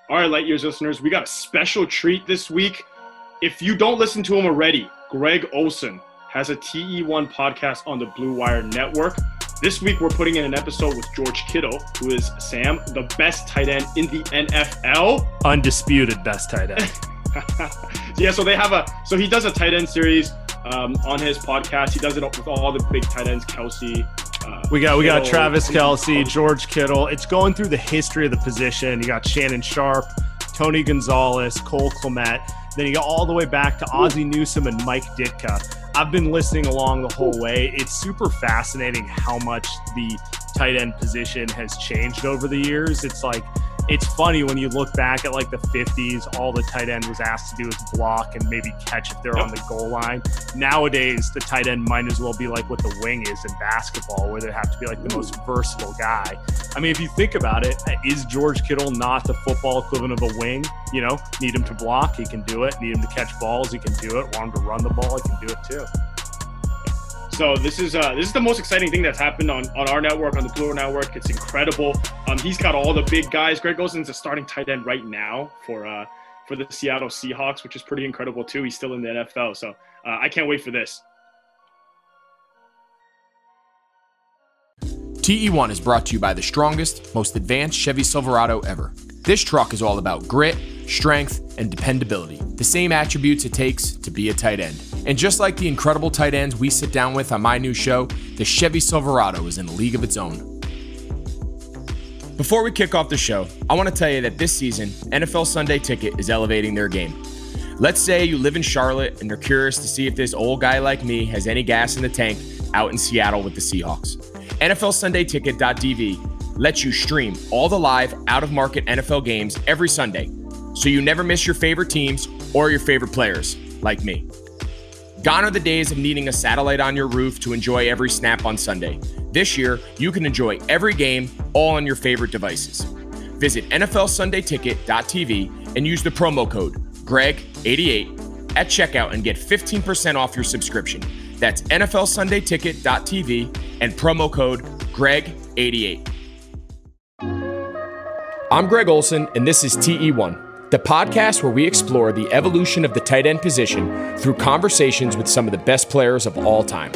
All right, Light Years listeners, we got a special treat this week. If you don't listen to him already, Greg Olsen has a TE1 podcast on the Blue Wire Network. This week, we're putting in an episode with George Kittle, who is, Sam, the best tight end in the NFL. Undisputed best tight end. Yeah, so he does a tight end series on his podcast. He does it with all the big tight ends, Kelsey. We got Travis Kelce, George Kittle. It's going through the history of the position. You got Shannon Sharp, Tony Gonzalez, Cole Kmet. Then you go all the way back to Ozzie Newsome and Mike Ditka. I've been listening along the whole way. It's super fascinating how much the tight end position has changed over the years. It's funny when you look back at like the 50s, all the tight end was asked to do is block and maybe catch if they're on the goal line. Nowadays, the tight end might as well be like what the wing is in basketball, where they have to be like the most versatile guy. I mean, if you think about it, is George Kittle not the football equivalent of a wing? You know, need him to block, he can do it. Need him to catch balls, he can do it. Want him to run the ball, he can do it too. So this is the most exciting thing that's happened on our network, on the Blue Network. It's incredible. He's got all the big guys. Greg Olsen's a starting tight end right now for the Seattle Seahawks, which is pretty incredible too. He's still in the NFL, so I can't wait for this. TE1 is brought to you by the strongest, most advanced Chevy Silverado ever. This truck is all about grit, strength, and dependability, the same attributes it takes to be a tight end. And just like the incredible tight ends we sit down with on my new show, the Chevy Silverado is in a league of its own. Before we kick off the show, I want to tell you that this season, NFL Sunday Ticket is elevating their game. Let's say you live in Charlotte and you're curious to see if this old guy like me has any gas in the tank out in Seattle with the Seahawks. NFLSundayTicket.tv lets you stream all the live, out-of-market NFL games every Sunday, so you never miss your favorite teams or your favorite players, like me. Gone are the days of needing a satellite on your roof to enjoy every snap on Sunday. This year, you can enjoy every game all on your favorite devices. Visit NFLSundayTicket.tv and use the promo code GREG88 at checkout and get 15% off your subscription. That's NFLSundayTicket.tv and promo code GREG88. I'm Greg Olsen, and this is TE1, the podcast where we explore the evolution of the tight end position through conversations with some of the best players of all time.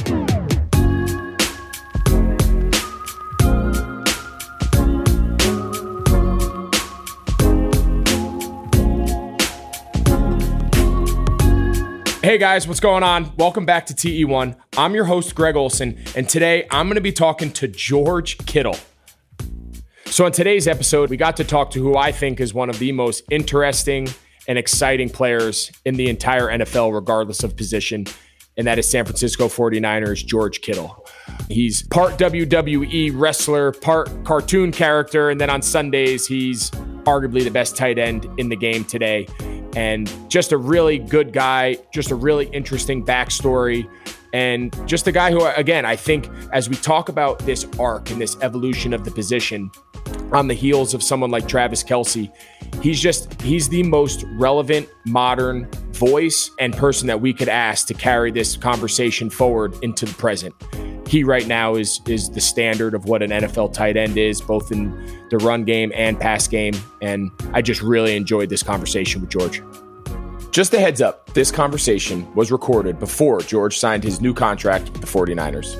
Hey guys, what's going on? Welcome back to TE1. I'm your host, Greg Olsen, and today I'm going to be talking to George Kittle. So in today's episode, we got to talk to who I think is one of the most interesting and exciting players in the entire NFL, regardless of position, and that is San Francisco 49ers, George Kittle. He's part WWE wrestler, part cartoon character, and then on Sundays, he's arguably the best tight end in the game today. And just a really good guy, just a really interesting backstory, and just a guy who, again, I think as we talk about this arc and this evolution of the position on the heels of someone like Travis Kelce, he's the most relevant modern voice and person that we could ask to carry this conversation forward into the present. He right now is the standard of what an NFL tight end is, both in the run game and pass game. And I just really enjoyed this conversation with George. Just a heads up, this conversation was recorded before George signed his new contract with the 49ers.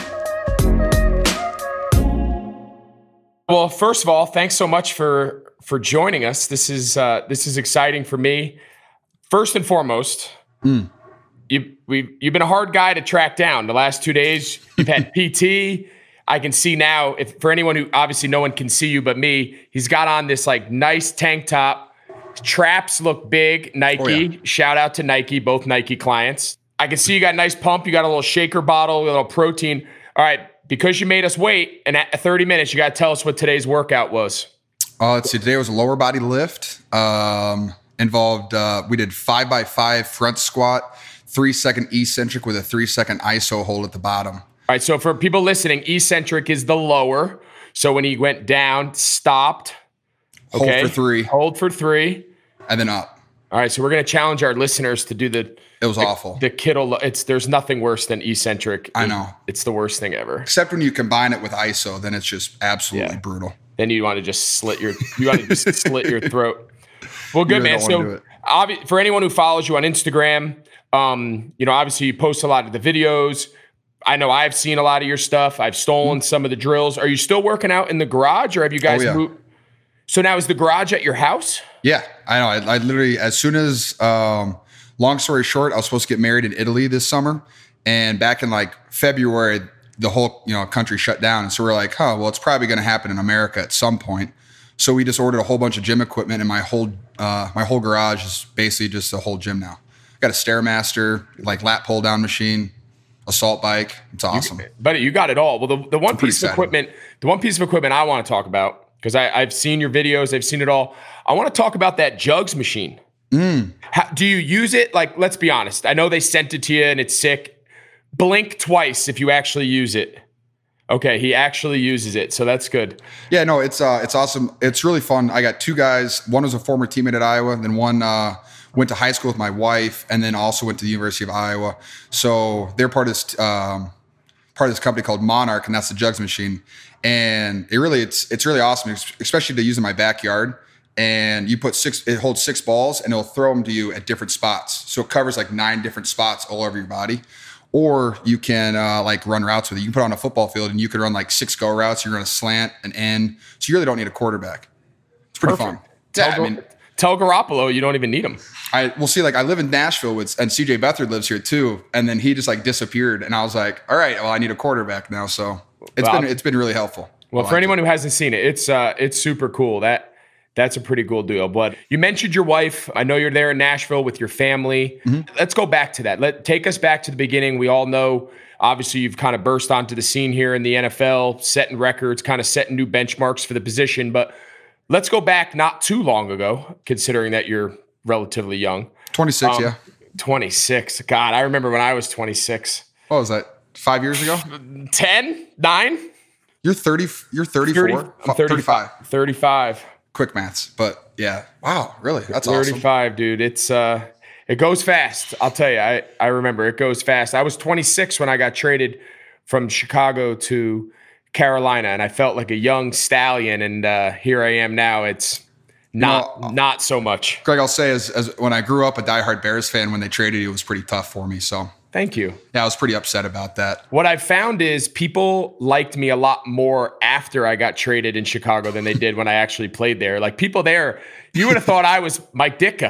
Well, first of all, thanks so much for joining us. This is exciting for me. First and foremost, you've been a hard guy to track down the last 2 days. You've had PT. I can see now, if for anyone who obviously no one can see you but me, he's got on this like nice tank top. Traps look big. Nike. Oh, yeah. Shout out to Nike, both Nike clients. I can see you got a nice pump. You got a little shaker bottle, a little protein. All right, because you made us wait, and at 30 minutes, you got to tell us what today's workout was. Let's see. Today was a lower body lift. Involved, we did 5x5 front squat, 3-second eccentric with a 3-second iso hold at the bottom. All right, so for people listening, eccentric is the lower. So when he went down, stopped. Okay. Hold for three. And then up. All right, so we're going to challenge our listeners to do It was awful. The Kittle, there's nothing worse than eccentric. I know. It's the worst thing ever. Except when you combine it with iso, then it's just absolutely brutal. Then you want to just slit your throat. Well, good, really man. don't wanna do So it. for anyone who follows you on Instagram, obviously you post a lot of the videos. I know I've seen a lot of your stuff. I've stolen some of the drills. Are you still working out in the garage, or have you guys yeah. moved? So now is the garage at your house? Yeah, I know. I literally, as soon as, long story short, I was supposed to get married in Italy this summer. And back in like February, the whole, country shut down. And so we're like, well, it's probably going to happen in America at some point. So we just ordered a whole bunch of gym equipment, and my whole garage is basically just a whole gym now. Got a Stairmaster, like lat pull down machine, assault bike. It's awesome. Buddy, you got it all. Well, the one piece of excited. equipment I want to talk about, because I've seen your videos, I've seen it all. I want to talk about that jugs machine. How, do you use it? Like, let's be honest. I know they sent it to you and it's sick. Blink twice if you actually use it. Okay, he actually uses it, so that's good. Yeah, no, it's awesome. It's really fun. I got two guys. One was a former teammate at Iowa, then one went to high school with my wife, and then also went to the University of Iowa. So they're part of this company called Monarch, and that's the jugs machine. And it's really awesome, especially to use in my backyard. And you put it holds 6 balls, and it'll throw them to you at different spots. So it covers like 9 different spots all over your body. Or you can like run routes with it. You can put it on a football field, and you can run like 6 go routes. You're going to slant, an end. So you really don't need a quarterback. It's pretty fun. Yeah, Tell Garoppolo you don't even need him. We'll see. Like, I live in Nashville and CJ Beathard lives here too. And then he just like disappeared, and I was like, all right, well, I need a quarterback now. So it's been really helpful. Well, for anyone who hasn't seen it, it's super cool. That's a pretty cool deal. But you mentioned your wife. I know you're there in Nashville with your family. Mm-hmm. Let's go back to that. Take us back to the beginning. We all know, obviously, you've kind of burst onto the scene here in the NFL, setting records, kind of setting new benchmarks for the position. But let's go back not too long ago, considering that you're relatively young. 26, yeah. 26. God, I remember when I was 26. What was that, 5 years ago? 10? 9? You're 30. You're 34? 30, I'm 35. 35. Quick maths, but yeah. Wow, really? That's 35, awesome. Dude. It's it goes fast. I'll tell you. I remember it goes fast. I was 26 when I got traded from Chicago to Carolina, and I felt like a young stallion. And here I am now. It's not so much. Greg, I'll say as when I grew up a diehard Bears fan, when they traded you, it was pretty tough for me. So thank you. Yeah, I was pretty upset about that. What I found is people liked me a lot more after I got traded in Chicago than they did when I actually played there. Like, people there, you would have thought I was Mike Ditka.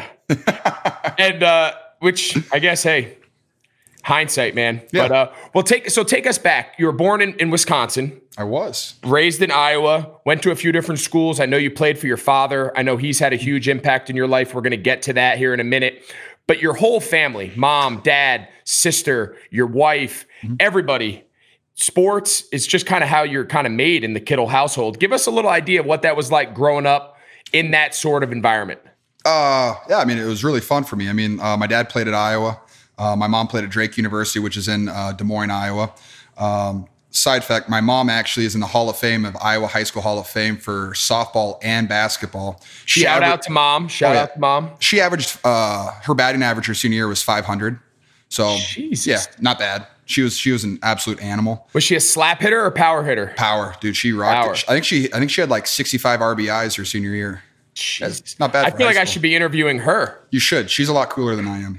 And which I guess, hey, hindsight, man. Yeah. But take us back. You were born in Wisconsin. I was. Raised in Iowa, went to a few different schools. I know you played for your father. I know he's had a huge impact in your life. We're going to get to that here in a minute. But your whole family, mom, dad, sister, your wife, everybody, sports is just kind of how you're kind of made in the Kittle household. Give us a little idea of what that was like growing up in that sort of environment. Yeah, I mean, it was really fun for me. I mean, my dad played at Iowa. My mom played at Drake University, which is in Des Moines, Iowa. Side fact, my mom actually is in the Hall of Fame of Iowa High School Hall of Fame for softball and basketball. Shout out to mom. She averaged, her batting average her senior year was 500. So Jesus. Yeah, not bad. She was an absolute animal. Was she a slap hitter or power hitter? Power, dude. She rocked it. I think she had like 65 RBIs her senior year. That's not bad. I feel like I should be interviewing her. You should. She's a lot cooler than I am.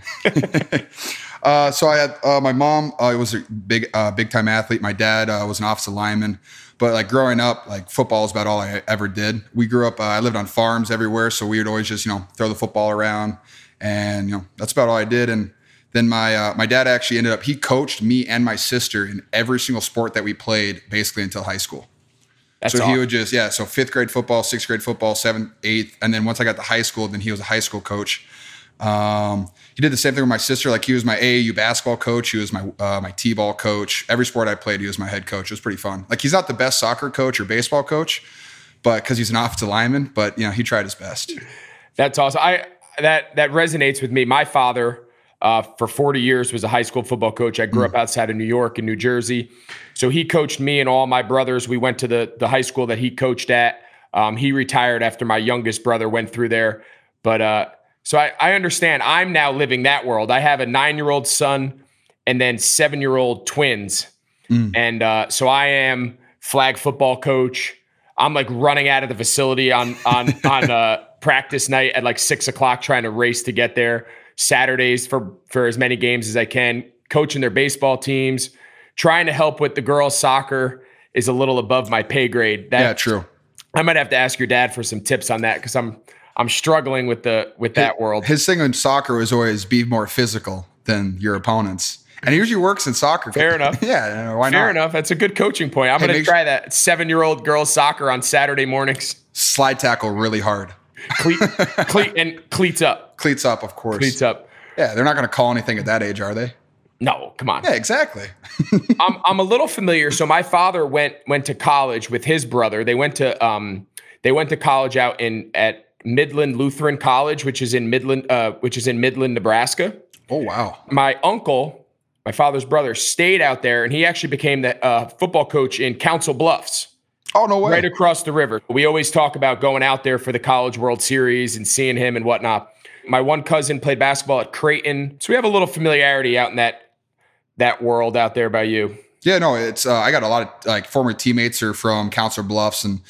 So I had my mom was a big time athlete. My dad was an offensive lineman. But like growing up, like football is about all I ever did. We grew up. I lived on farms everywhere, so we would always just throw the football around, and that's about all I did. And then my dad actually ended up, he coached me and my sister in every single sport that we played basically until high school. That's so awesome. He would just, so 5th grade football, 6th grade football, 7th, 8th. And then once I got to high school, then he was a high school coach. He did the same thing with my sister. Like, he was my AAU basketball coach. He was my T-ball coach. Every sport I played, he was my head coach. It was pretty fun. Like, he's not the best soccer coach or baseball coach, but because he's an offensive lineman, but he tried his best. That's awesome. That resonates with me. My father, for 40 years was a high school football coach. I grew up outside of New York and New Jersey. So he coached me and all my brothers. We went to the high school that he coached at. He retired after my youngest brother went through there. But so I understand. I'm now living that world. I have a 9-year-old son and then 7-year-old twins. And so I am flag football coach. I'm like running out of the facility on practice night at like 6:00, trying to race to get there. Saturdays for as many games as I can, coaching their baseball teams, trying to help with the girls' soccer is a little above my pay grade. Yeah, true. I might have to ask your dad for some tips on that because I'm struggling with that world. His thing in soccer was always be more physical than your opponents. And he usually works in soccer. Fair enough. Yeah, why not? Fair enough. That's a good coaching point. I'm going to try that 7-year-old girls soccer on Saturday mornings. Slide tackle really hard. Cleats up. Cleats up, of course. Cleats up. Yeah, they're not going to call anything at that age, are they? No, come on. Yeah, exactly. I'm a little familiar. So my father went to college with his brother. They went to college out at Midland Lutheran College, which is in Midland, Nebraska. Oh wow. My uncle, my father's brother, stayed out there, and he actually became the football coach in Council Bluffs. Oh, no way. Right across the river. We always talk about going out there for the College World Series and seeing him and whatnot. My one cousin played basketball at Creighton. So we have a little familiarity out in that world out there by you. Yeah, no, it's I got a lot of like former teammates are from Council Bluffs and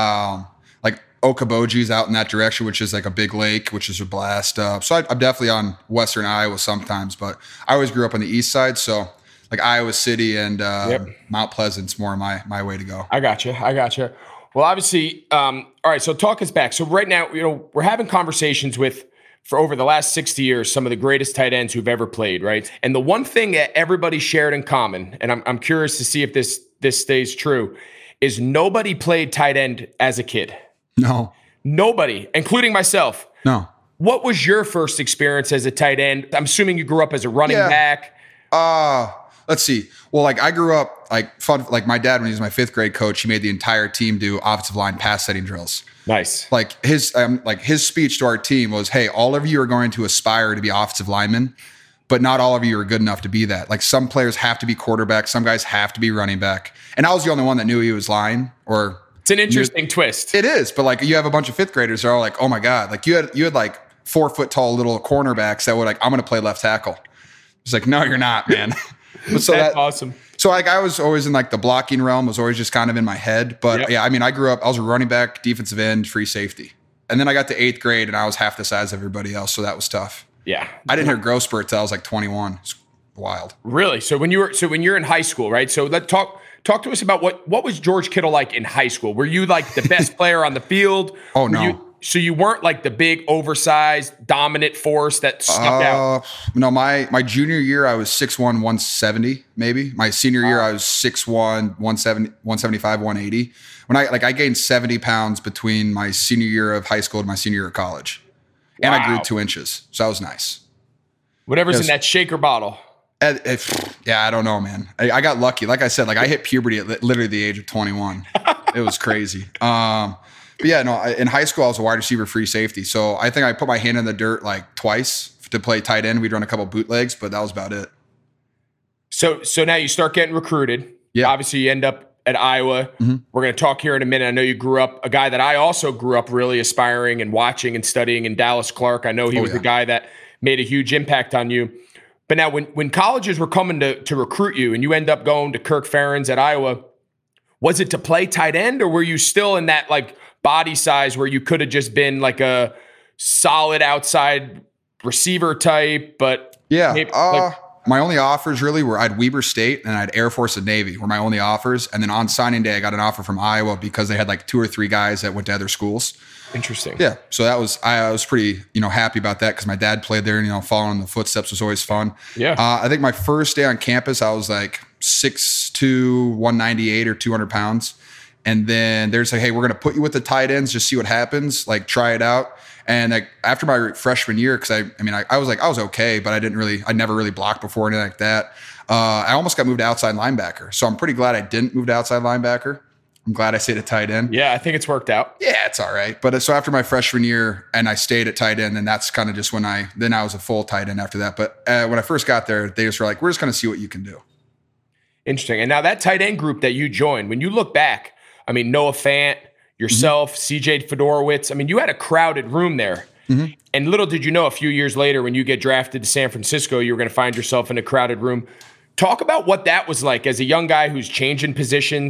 like Okoboji's out in that direction, which is like a big lake, which is a blast. So I'm definitely on Western Iowa sometimes, but I always grew up on the east side. So like Iowa City and Mount Pleasant's more my way to go. I gotcha. Well, obviously, all right, so talk us back. So right now, we're having conversations for over the last 60 years, some of the greatest tight ends who've ever played, right? And the one thing that everybody shared in common, and I'm curious to see if this stays true, is nobody played tight end as a kid. No. Nobody, including myself. No. What was your first experience as a tight end? I'm assuming you grew up as a running back. Let's see. Well, like I grew up like my dad, when he was my 5th grade coach, he made the entire team do offensive line pass setting drills. Nice. Like his speech to our team was, "Hey, all of you are going to aspire to be offensive linemen, but not all of you are good enough to be that. Like some players have to be quarterback, some guys have to be running back." And I was the only one that knew he was lying. Or it's an interesting twist. It is, but like you have a bunch of 5th graders that are all like, "Oh my god!" Like you had like 4 foot tall little cornerbacks that were like, "I'm going to play left tackle." It's like, no, you're not, man. But so that's awesome. So like I was always in like the blocking realm, was always just kind of in my head. But yeah, I mean, I grew up, I was a running back, defensive end, free safety. And then I got to 8th grade and I was half the size of everybody else. So that was tough. Yeah. I didn't hear growth spurt till I was like 21. It's wild. Really? So when you're in high school, right? So let's talk to us about what was George Kittle like in high school? Were you like the best player on the field? Oh, no. So you weren't like the big, oversized, dominant force that stuck out? No, my junior year, I was 6'1", 170, maybe. My senior year, I was 6'1", 175, 180. When I gained 70 pounds between my senior year of high school and my senior year of college. And I grew 2 inches. So that was nice. Whatever's in that shaker bottle. Yeah, I don't know, man. I got lucky. Like I said, like I hit puberty at literally the age of 21. It was crazy. But yeah, no, in high school, I was a wide receiver, free safety. So I think I put my hand in the dirt like twice to play tight end. We'd run a couple bootlegs, but that was about it. So now you start getting recruited. Yeah. Obviously, you end up at Iowa. Mm-hmm. We're going to talk here in a minute. I know you grew up, a guy that I also grew up really aspiring and watching and studying in Dallas Clark. I know he was the guy that made a huge impact on you. But now when colleges were coming to recruit you and you end up going to Kirk Ferentz at Iowa, was it to play tight end or were you still in that like body size where you could have just been like a solid outside receiver type? But my only offers really were I had Weber State and I had Air Force and Navy were my only offers. And then on signing day, I got an offer from Iowa because they had like 2 or 3 guys that went to other schools. Interesting. Yeah. So I was pretty, happy about that because my dad played there and, following in the footsteps was always fun. Yeah. I think my first day on campus, I was like 6'2", 198 or 200 pounds. And then there's like, hey, we're going to put you with the tight ends, just see what happens, like try it out. And like after my freshman year, because I was okay, but I never really blocked before, anything like that. I almost got moved to outside linebacker. So I'm pretty glad I didn't move to outside linebacker. I'm glad I stayed at tight end. Yeah, I think it's worked out. Yeah, it's all right. But so after my freshman year and I stayed at tight end, and that's kind of just when I was a full tight end after that. But when I first got there, they just were like, we're just going to see what you can do. Interesting. And now that tight end group that you joined, when you look back, I mean, Noah Fant, yourself, CJ Fedorowicz, I mean, you had a crowded room there. Mm-hmm. And little did you know a few years later when you get drafted to San Francisco, you were going to find yourself in a crowded room. Talk about what that was like as a young guy who's changing positions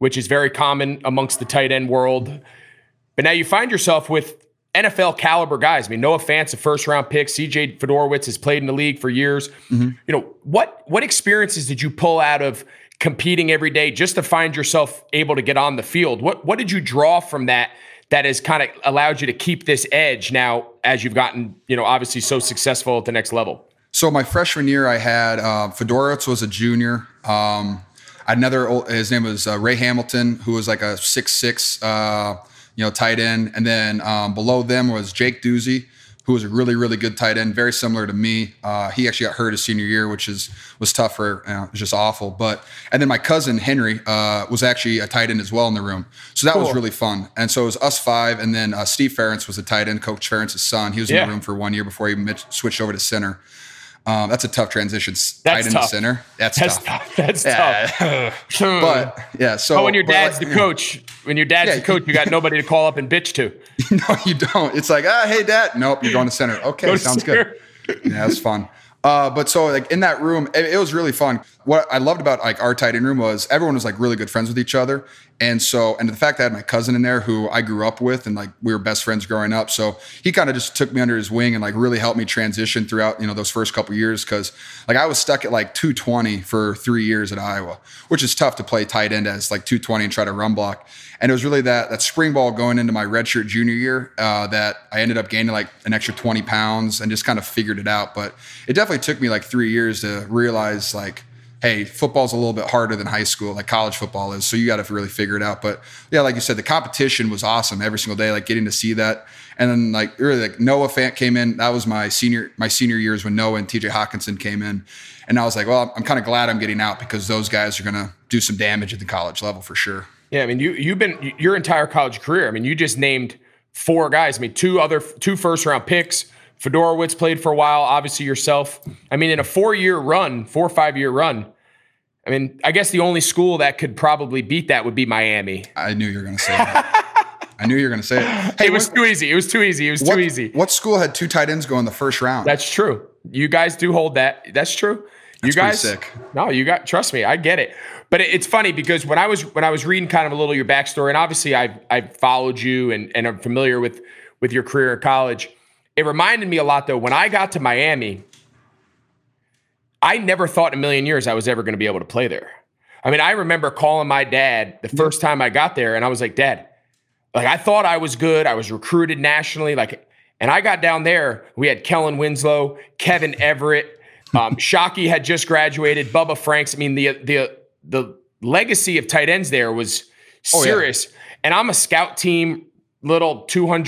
which is very common amongst the tight end world. But now you find yourself with NFL caliber guys. I mean, Noah Fant's a first round pick. CJ Fedorowicz has played in the league for years. You know, what experiences did you pull out of competing every day just to find yourself able to get on the field? What did you draw from that has kind of allowed you to keep this edge now as you've gotten, you know, obviously so successful at the next level? So my freshman year, I had Fedorowicz was a junior. His name was Ray Hamilton, who was like a 6'6", tight end. And then below them was Jake Doozy, who was a really, really good tight end, very similar to me. He actually got hurt his senior year, which was tough for, it was just awful. And then my cousin Henry was actually a tight end as well in the room. So that was really fun. And so it was us five. And then Steve Ferentz was a tight end, Coach Ferentz's son. He was in the room for 1 year before he switched over to center. That's a tough transition. Tight end to center. That's tough. That's tough. But yeah, so when your dad's the coach, you got nobody to call up and bitch to. No, you don't. It's like, hey, Dad. Nope, you're going to center. Okay, sounds good. Yeah, that's fun. But so like in that room, it was really fun. What I loved about like our tight end room was everyone was like really good friends with each other. And the fact that I had my cousin in there who I grew up with and like we were best friends growing up. So he kind of just took me under his wing and like really helped me transition throughout, those first couple of years. Cause like I was stuck at like 220 for 3 years at Iowa, which is tough to play tight end as like 220 and try to run block. And it was really that spring ball going into my redshirt junior year that I ended up gaining like an extra 20 pounds and just kind of figured it out. But it definitely took me like 3 years to realize like, hey, football's a little bit harder than high school, like college football is. So you got to really figure it out. But yeah, like you said, the competition was awesome every single day, like getting to see that. And then like really like Noah Fant came in. That was my senior years when Noah and TJ Hawkinson came in. And I was like, well, I'm kind of glad I'm getting out because those guys are going to do some damage at the college level for sure. Yeah, I mean, you've been your entire college career. I mean, you just named 4 guys. I mean, two first round picks. Fedorowicz played for a while, obviously yourself. I mean, in a 4 or 5 year run, I mean, I guess the only school that could probably beat that would be Miami. I knew you were going to say that. I knew you were going to say it. Hey, it was too easy. It was too easy. What school had 2 tight ends go in the first round? That's true. You guys do hold that. That's true. That's pretty sick. No, trust me, I get it. But it's funny because when I was reading kind of a little your backstory, and obviously I've followed you and I'm familiar with your career in college. It reminded me a lot though, when I got to Miami, I never thought in a million years I was ever going to be able to play there. I mean, I remember calling my dad the first time I got there and I was like, Dad, like I thought I was good. I was recruited nationally. And I got down there, we had Kellen Winslow, Kevin Everett, Shockey had just graduated, Bubba Franks. I mean, the legacy of tight ends there was serious. Yeah. And I'm a scout team, little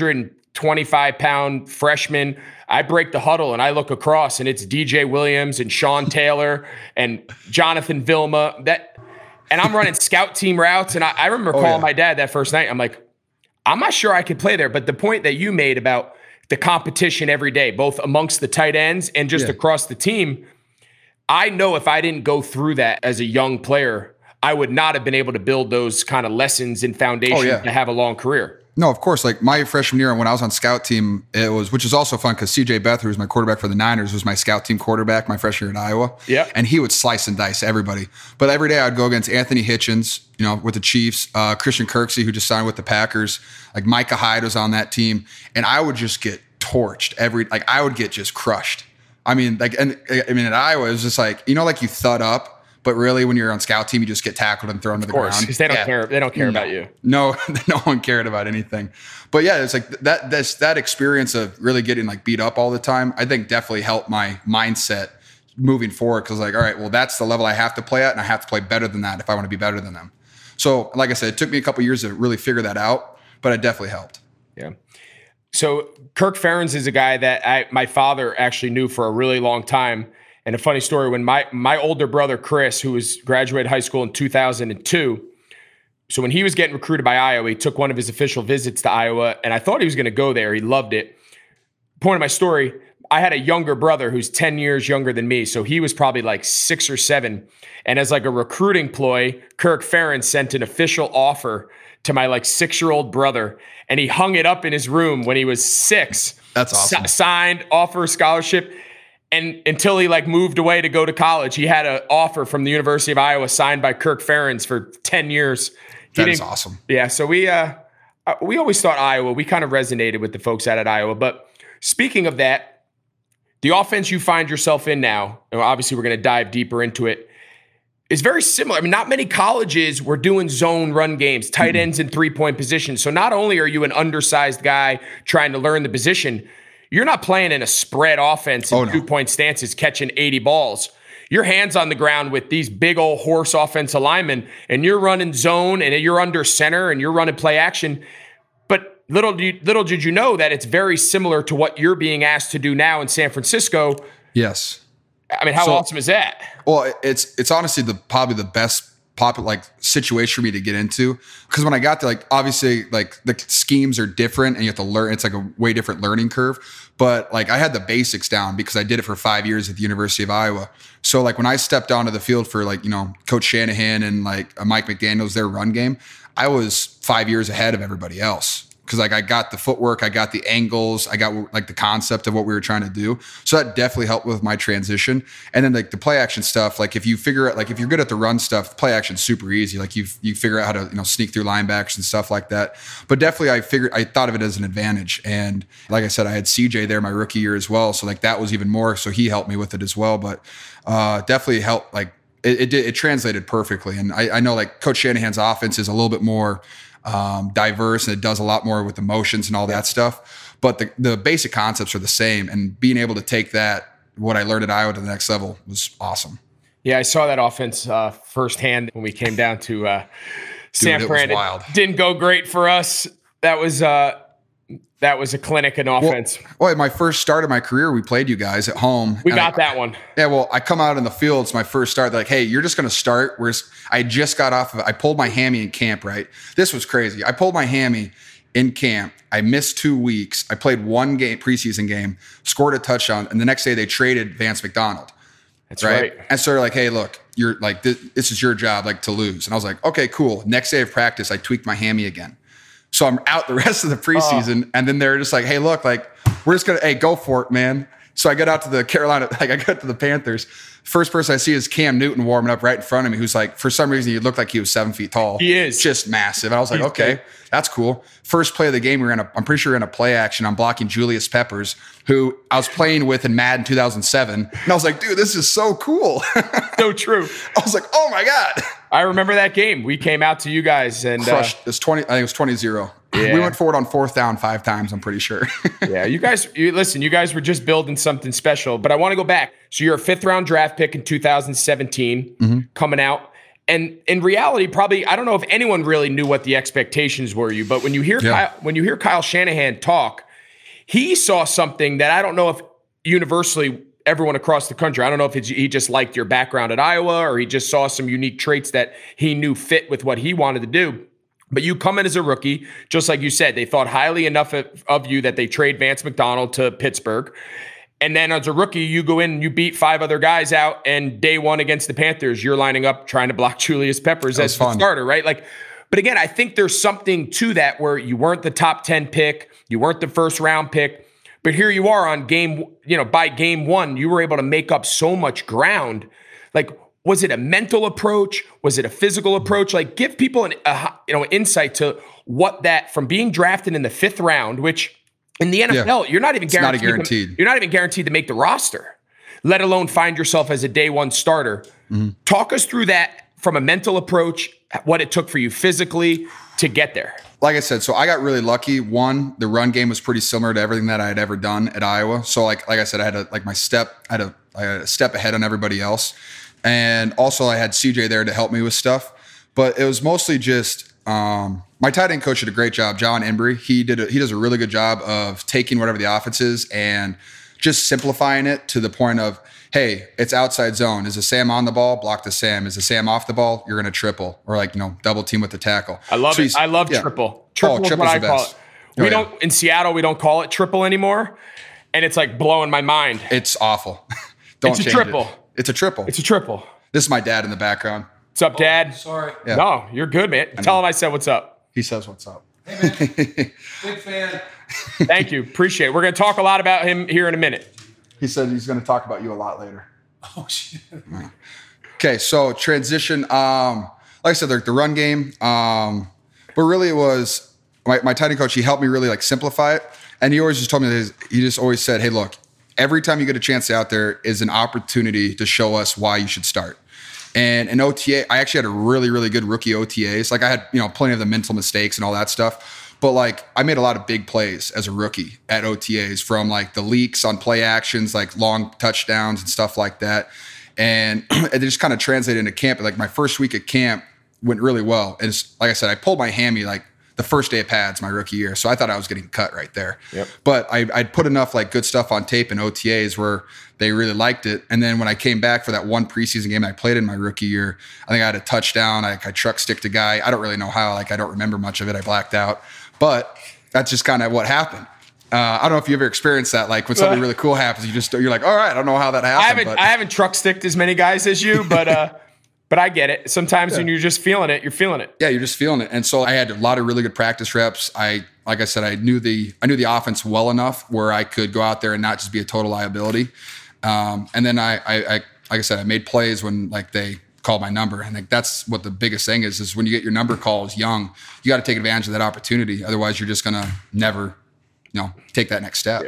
225-pound freshman. I break the huddle and I look across and it's DJ Williams and Sean Taylor and Jonathan Vilma. And I'm running scout team routes. And I remember calling my dad that first night. I'm like, I'm not sure I could play there. But the point that you made about the competition every day, both amongst the tight ends and just across the team, I know if I didn't go through that as a young player, I would not have been able to build those kind of lessons and foundations to have a long career. No, of course. Like my freshman year when I was on scout team, which is also fun because CJ Beathard, who was my quarterback for the Niners, was my scout team quarterback my freshman year in Iowa. Yeah. And he would slice and dice everybody. But every day I'd go against Anthony Hitchens, with the Chiefs, Christian Kirksey, who just signed with the Packers, like Micah Hyde was on that team. And I would just get torched I would get just crushed. I mean, at Iowa, it was just like, like you thud up. But really, when you're on scout team, you just get tackled and thrown to the ground. Because they don't care. They don't care about you. No, no one cared about anything. But yeah, it's like that experience of really getting like beat up all the time, I think definitely helped my mindset moving forward. Because like, all right, well, that's the level I have to play at, and I have to play better than that if I want to be better than them. So, like I said, it took me a couple years to really figure that out, but it definitely helped. Yeah. So Kirk Ferentz is a guy that my father actually knew for a really long time. And a funny story, when my older brother, Chris, who graduated high school in 2002, so when he was getting recruited by Iowa, he took one of his official visits to Iowa, and I thought he was going to go there. He loved it. Point of my story, I had a younger brother who's 10 years younger than me, so he was probably like 6 or 7. And as like a recruiting ploy, Kirk Ferentz sent an official offer to my like 6-year-old brother, and he hung it up in his room when he was 6. That's awesome. Signed, offer, scholarship. And until he like moved away to go to college, he had an offer from the University of Iowa signed by Kirk Ferentz for 10 years. That is awesome. Yeah. So we always thought Iowa, we kind of resonated with the folks out at Iowa. But speaking of that, the offense you find yourself in now, and obviously we're going to dive deeper into it, is very similar. I mean, not many colleges were doing zone run games, tight ends in 3-point positions. So not only are you an undersized guy trying to learn the position, you're not playing in a spread offense in 2-point stances, catching 80 balls. Your hands on the ground with these big old horse offensive linemen, and you're running zone, and you're under center, and you're running play action. But little did you know that it's very similar to what you're being asked to do now in San Francisco. Yes. I mean, how awesome is that? Well, it's honestly probably the best situation for me to get into, because when I got there, like obviously like the schemes are different and you have to learn. It's like a way different learning curve, but like I had the basics down because I did it for 5 years at the University of Iowa. So like when I stepped onto the field for like, Coach Shanahan and like Mike McDaniel's, their run game, I was 5 years ahead of everybody else. Because like I got the footwork, I got the angles, I got like the concept of what we were trying to do. So that definitely helped with my transition. And then like the play action stuff, like if you figure out, like if you're good at the run stuff, play action's super easy. Like you figure out how to sneak through linebackers and stuff like that. But definitely I thought of it as an advantage. And like I said, I had CJ there my rookie year as well. So like that was even more. So he helped me with it as well. But definitely helped. Like it translated perfectly. And I know like Coach Shanahan's offense is a little bit more diverse, and it does a lot more with emotions and all that stuff. But the basic concepts are the same, and being able to take what I learned at Iowa to the next level was awesome. Yeah, I saw that offense firsthand when we came down to San Fran. It didn't go great for us. That was a clinic in offense. Well, my first start of my career, we played you guys at home. We got that one. Yeah, well, I come out in the field. It's my first start. They're like, hey, you're just going to start. Whereas I just got off of it. I pulled my hammy in camp, right? This was crazy. I pulled my hammy in camp. I missed 2 weeks. I played one preseason game, scored a touchdown, and the next day they traded Vance McDonald. That's right. And so they're like, hey, look, you're like, this is your job, like to lose. And I was like, okay, cool. Next day of practice, I tweaked my hammy again. So I'm out the rest of the preseason, and then they're just like, hey, look, like, we're just going to, hey, go for it, man. So I get out to the Carolina, like I get to the Panthers. First person I see is Cam Newton warming up right in front of me, who's like, for some reason, he looked like he was 7 feet tall. He is. Just massive. And I was like, okay, that's cool. First play of the game, I'm pretty sure we're in a play action. I'm blocking Julius Peppers, who I was playing with in Madden 2007. And I was like, dude, this is so cool. So true. I was like, oh my God. I remember that game. We came out to you guys and crushed. It was 20. I think it was 20-0. Yeah. We went forward on 4th down 5 times, I'm pretty sure. Yeah, you guys were just building something special. But I want to go back. So you're a 5th round draft pick in 2017 coming out. And in reality, probably, I don't know if anyone really knew what the expectations were but when you hear Kyle Shanahan talk, he saw something that I don't know if universally everyone across the country, I don't know if he just liked your background at Iowa or he just saw some unique traits that he knew fit with what he wanted to do. But you come in as a rookie, just like you said, they thought highly enough of you that they trade Vance McDonald to Pittsburgh. And then as a rookie, you go in and you beat 5 other guys out, and day one against the Panthers, you're lining up trying to block Julius Peppers as the starter, right? Like, but again, I think there's something to that where you weren't the top 10 pick, you weren't the 1st round pick, but here you are on by game 1, you were able to make up so much ground. Like, was it a mental approach? Was it a physical approach? Like, give people an insight to what that, from being drafted in the 5th round, which in the NFL, you're not even guaranteed. You're not even guaranteed to make the roster, let alone find yourself as a day 1 starter. Mm-hmm. Talk us through that from a mental approach, what it took for you physically to get there. Like I said, so I got really lucky. One, the run game was pretty similar to everything that I had ever done at Iowa. So like I said, I had a step ahead on everybody else. And also I had CJ there to help me with stuff. But it was mostly just my tight end coach did a great job, John Embry. He does a really good job of taking whatever the offense is and just simplifying it to the point of, hey, it's outside zone. Is a Sam on the ball? Block the Sam. Is a Sam off the ball? You're going to triple or double team with the tackle. I love it. I love triple. Triple is what I call it. In Seattle, we don't call it triple anymore. And it's like blowing my mind. It's awful. Don't change it. It's a triple. It's a triple. This is my dad in the background. What's up, Dad? Sorry. Yeah. No, you're good, man. Tell him I said what's up. He says what's up. Hey, man. Big fan. Thank you. Appreciate it. We're going to talk a lot about him here in a minute. He said he's going to talk about you a lot later. Oh, shit. Okay, so transition. Like like I said, like the run game. But really, it was my tight end coach. He helped me really like simplify it, and he always just told me that he just always said, "Hey, look, every time you get a chance out there is an opportunity to show us why you should start." And in OTA, I actually had a really, really good rookie OTAs. Like I had, plenty of the mental mistakes and all that stuff. But like I made a lot of big plays as a rookie at OTAs, from like the leaks on play actions, like long touchdowns and stuff like that. And it just kind of translated into camp. Like my first week at camp went really well. And it's, like I said, I pulled my hammy like the first day of pads my rookie year. So I thought I was getting cut right there. Yep. But I'd put enough like good stuff on tape in OTAs where they really liked it. And then when I came back for that one preseason game I played in my rookie year, I think I had a touchdown. I truck sticked a guy. I don't really know how. Like I don't remember much of it. I blacked out. But that's just kind of what happened. I don't know if you ever experienced that. Like when something really cool happens, you're like, all right, I don't know how that happened. I haven't truck sticked as many guys as you, but but I get it. Sometimes when you're just feeling it, you're feeling it. Yeah, you're just feeling it. And so I had a lot of really good practice reps. Like I said, I knew the offense well enough where I could go out there and not just be a total liability. And then I like I said, I made plays when like they called my number. And like that's what the biggest thing is when you get your number calls young, you got to take advantage of that opportunity. Otherwise, you're just gonna never, take that next step. Yeah.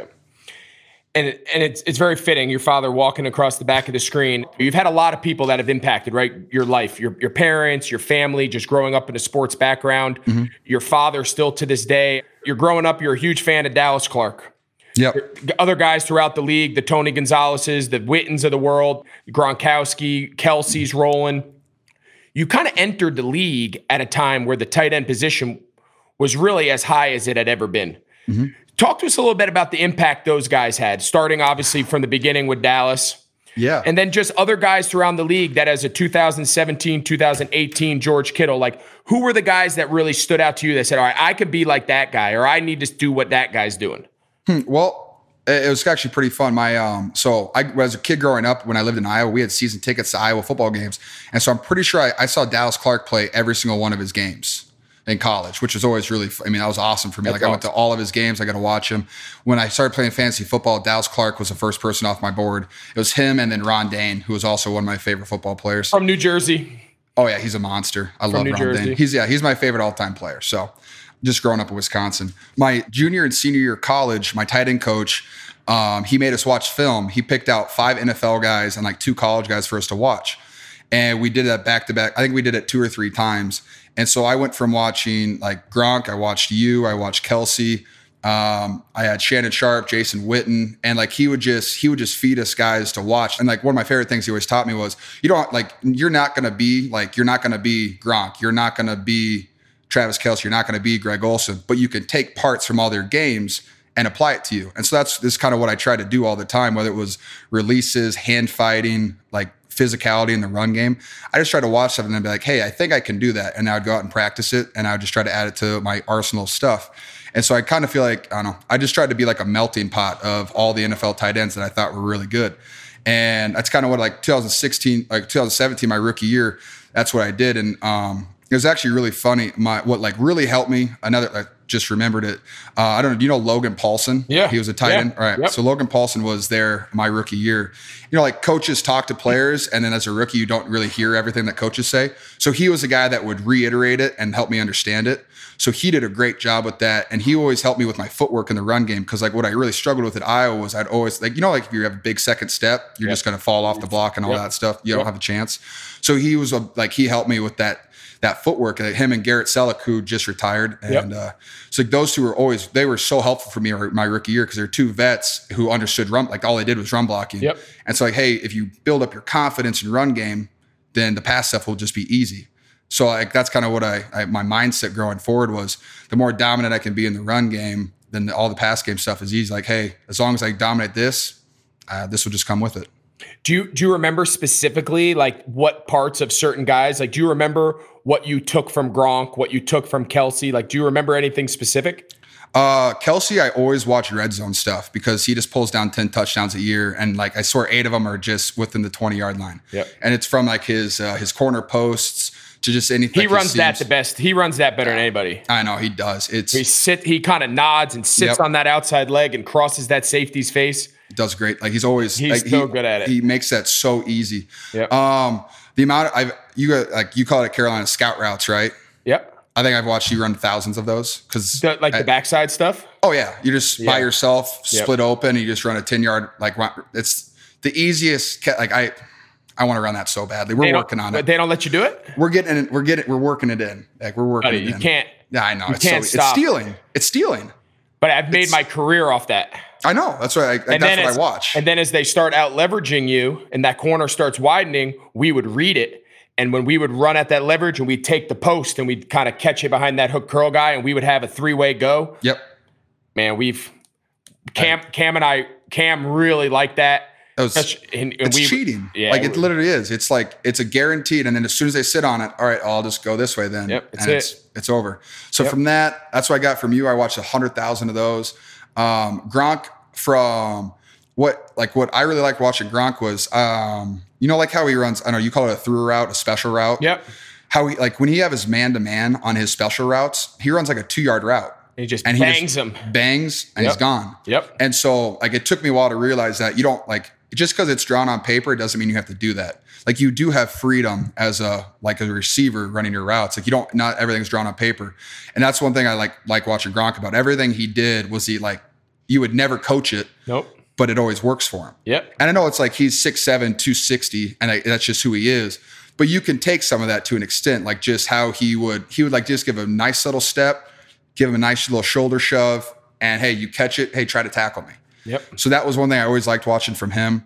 And it's very fitting. Your father walking across the back of the screen. You've had a lot of people that have impacted, right? Your life, your parents, your family, just growing up in a sports background. Mm-hmm. Your father still to this day. You're growing up. You're a huge fan of Dallas Clark. Yep. Other guys throughout the league, the Tony Gonzalez's, the Wittens of the world, Gronkowski, Kelsey's rolling. You kind of entered the league at a time where the tight end position was really as high as it had ever been. Mm-hmm. Talk to us a little bit about the impact those guys had, starting obviously from the beginning with Dallas. Yeah. And then just other guys throughout the league that as a 2017, 2018 George Kittle, like who were the guys that really stood out to you that said, all right, I could be like that guy, or I need to do what that guy's doing? Well, it was actually pretty fun. So I was a kid growing up when I lived in Iowa, we had season tickets to Iowa football games. And so I'm pretty sure I saw Dallas Clark play every single one of his games in college, which was always really, that was awesome for me. That's I went to all of his games. I got to watch him. When I started playing fantasy football, Dallas Clark was the first person off my board. It was him and then Ron Dane, who was also one of my favorite football players. From New Jersey. Oh yeah, he's a monster. I love Ron Dane. He's my favorite all-time player. So just growing up in Wisconsin. My junior and senior year of college, my tight end coach, he made us watch film. He picked out 5 NFL guys and like 2 college guys for us to watch. And we did that back to back. I think we did it 2 or 3 times. And so I went from watching like Gronk, I watched you, I watched Kelsey. I had Shannon Sharp, Jason Witten, and like he would just feed us guys to watch. And like one of my favorite things he always taught me was you're not gonna be Gronk, you're not gonna be Travis Kelce, you're not gonna be Greg Olsen, but you can take parts from all their games and apply it to you. And so that's kind of what I try to do all the time, whether it was releases, hand fighting, like physicality in the run game. I just try to watch something and be like, hey, I think I can do that. And I would go out and practice it. And I would just try to add it to my arsenal of stuff. And so I kind of feel like, I don't know, I just tried to be like a melting pot of all the NFL tight ends that I thought were really good. And that's kind of what like 2017, my rookie year, that's what I did. And it was actually really funny. What like really helped me, I just remembered it. I don't know. Do you know Logan Paulson? Yeah. He was a tight end. All right. Yep. So Logan Paulson was there my rookie year. Like coaches talk to players, and then as a rookie, you don't really hear everything that coaches say. So he was a guy that would reiterate it and help me understand it. So he did a great job with that. And he always helped me with my footwork in the run game. Cause like what I really struggled with at Iowa was I'd always like if you have a big second step, you're just going to fall off the block and all that stuff. You don't have a chance. So he was he helped me with that footwork. Him and Garrett Selleck, who just retired. And so like those two they were so helpful for me my rookie year because they're 2 vets who understood run, like all they did was run blocking. Yep. And so like, hey, if you build up your confidence in run game, then the pass stuff will just be easy. So like that's kind of what my mindset growing forward was. The more dominant I can be in the run game, then all the pass game stuff is easy. Like, hey, as long as I dominate this will just come with it. Do you remember specifically like what parts of certain guys? Like, do you remember what you took from Gronk, what you took from Kelsey? Like, do you remember anything specific? Kelsey, I always watch red zone stuff because he just pulls down 10 touchdowns a year. And like, I swear 8 of them are just within the 20-yard line. Yep. And it's from like his corner posts to just anything. He runs that the best. He runs that better than anybody. I know he does. He kind of nods and sits on that outside leg and crosses that safety's face. He does great. Like he's so good at it. He makes that so easy. Yep. The amount you call it Carolina scout routes, right? Yep. I think I've watched you run thousands of those because the backside stuff. Oh yeah, you just by yourself, split open, and you just run a 10-yard. Like it's the easiest. Like I want to run that so badly. We're working on it. But they don't let you do it. We're working it in. Like we're working it in. You can't. Yeah, I know. It's stealing. It's stealing. But I've made my career off that. I know. That's why. That's what I watch. And then as they start out leveraging you, and that corner starts widening, we would read it. And when we would run at that leverage and we'd take the post and we'd kind of catch it behind that hook curl guy and we would have a 3-way go. Yep. Man, Cam really liked that. It's cheating. Yeah, like it literally is. It's like, it's a guaranteed. And then as soon as they sit on it, all right, I'll just go this way then. Yep, it's over. So from that's what I got from you. I watched 100,000 of those. Gronk from what I really liked watching Gronk was, like how he runs, I know you call it a through route, a special route. Yep. How he, like when he have his man-to-man on his special routes, he runs like a 2-yard route. He just bangs him. Bangs and he's gone. Yep. And so like it took me a while to realize that you don't like, just because it's drawn on paper, it doesn't mean you have to do that. Like you do have freedom as a receiver running your routes. Like not everything's drawn on paper. And that's one thing I like watching Gronk about. Everything he did was you would never coach it. Nope. But it always works for him. Yep. And I know it's like he's 6'7", 260, and that's just who he is. But you can take some of that to an extent, like just how he would like just give a nice little step, give him a nice little shoulder shove, and hey, you catch it, hey, try to tackle me. Yep. So that was one thing I always liked watching from him.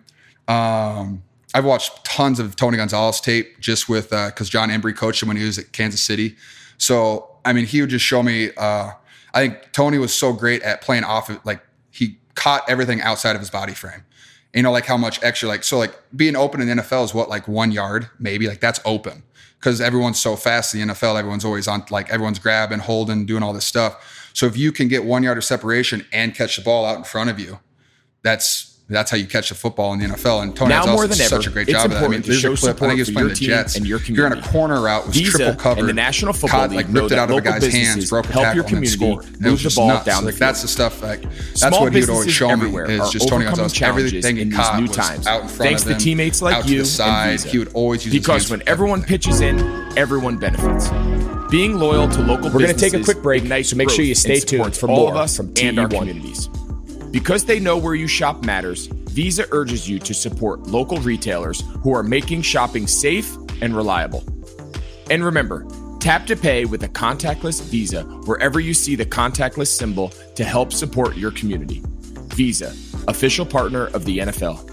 I've watched tons of Tony Gonzalez tape just with because John Embry coached him when he was at Kansas City. So I mean, he would just show me. I think Tony was so great at playing off of he caught everything outside of his body frame. Like how much extra, being open in the NFL is what, 1 yard, maybe, that's open because everyone's so fast in the NFL. Everyone's always on, everyone's grabbing, holding, doing all this stuff. So if you can get 1 yard of separation and catch the ball out in front of you, that's how you catch the football in the NFL. And Tony now more than does ever, such a great job of that. I mean, there's a clip. I think he was playing the Jets. And your You're on a corner route with triple cover. And the National Football League ripped it out of a guy's hands, broke a tackle, and then scored. Move the ball down the field. That's the stuff. That's what he would always show me. Is just Tony Gonzalez. Everything he caught was out in front of him. Thanks to teammates like you and Visa. He would always use his hands. Because when everyone pitches in, everyone benefits. Being loyal to local businesses. We're going to take a quick break, so make sure you stay tuned for more of us and our communities. Because they know where you shop matters, Visa urges you to support local retailers who are making shopping safe and reliable. And remember, tap to pay with a contactless Visa wherever you see the contactless symbol to help support your community. Visa, official partner of the NFL.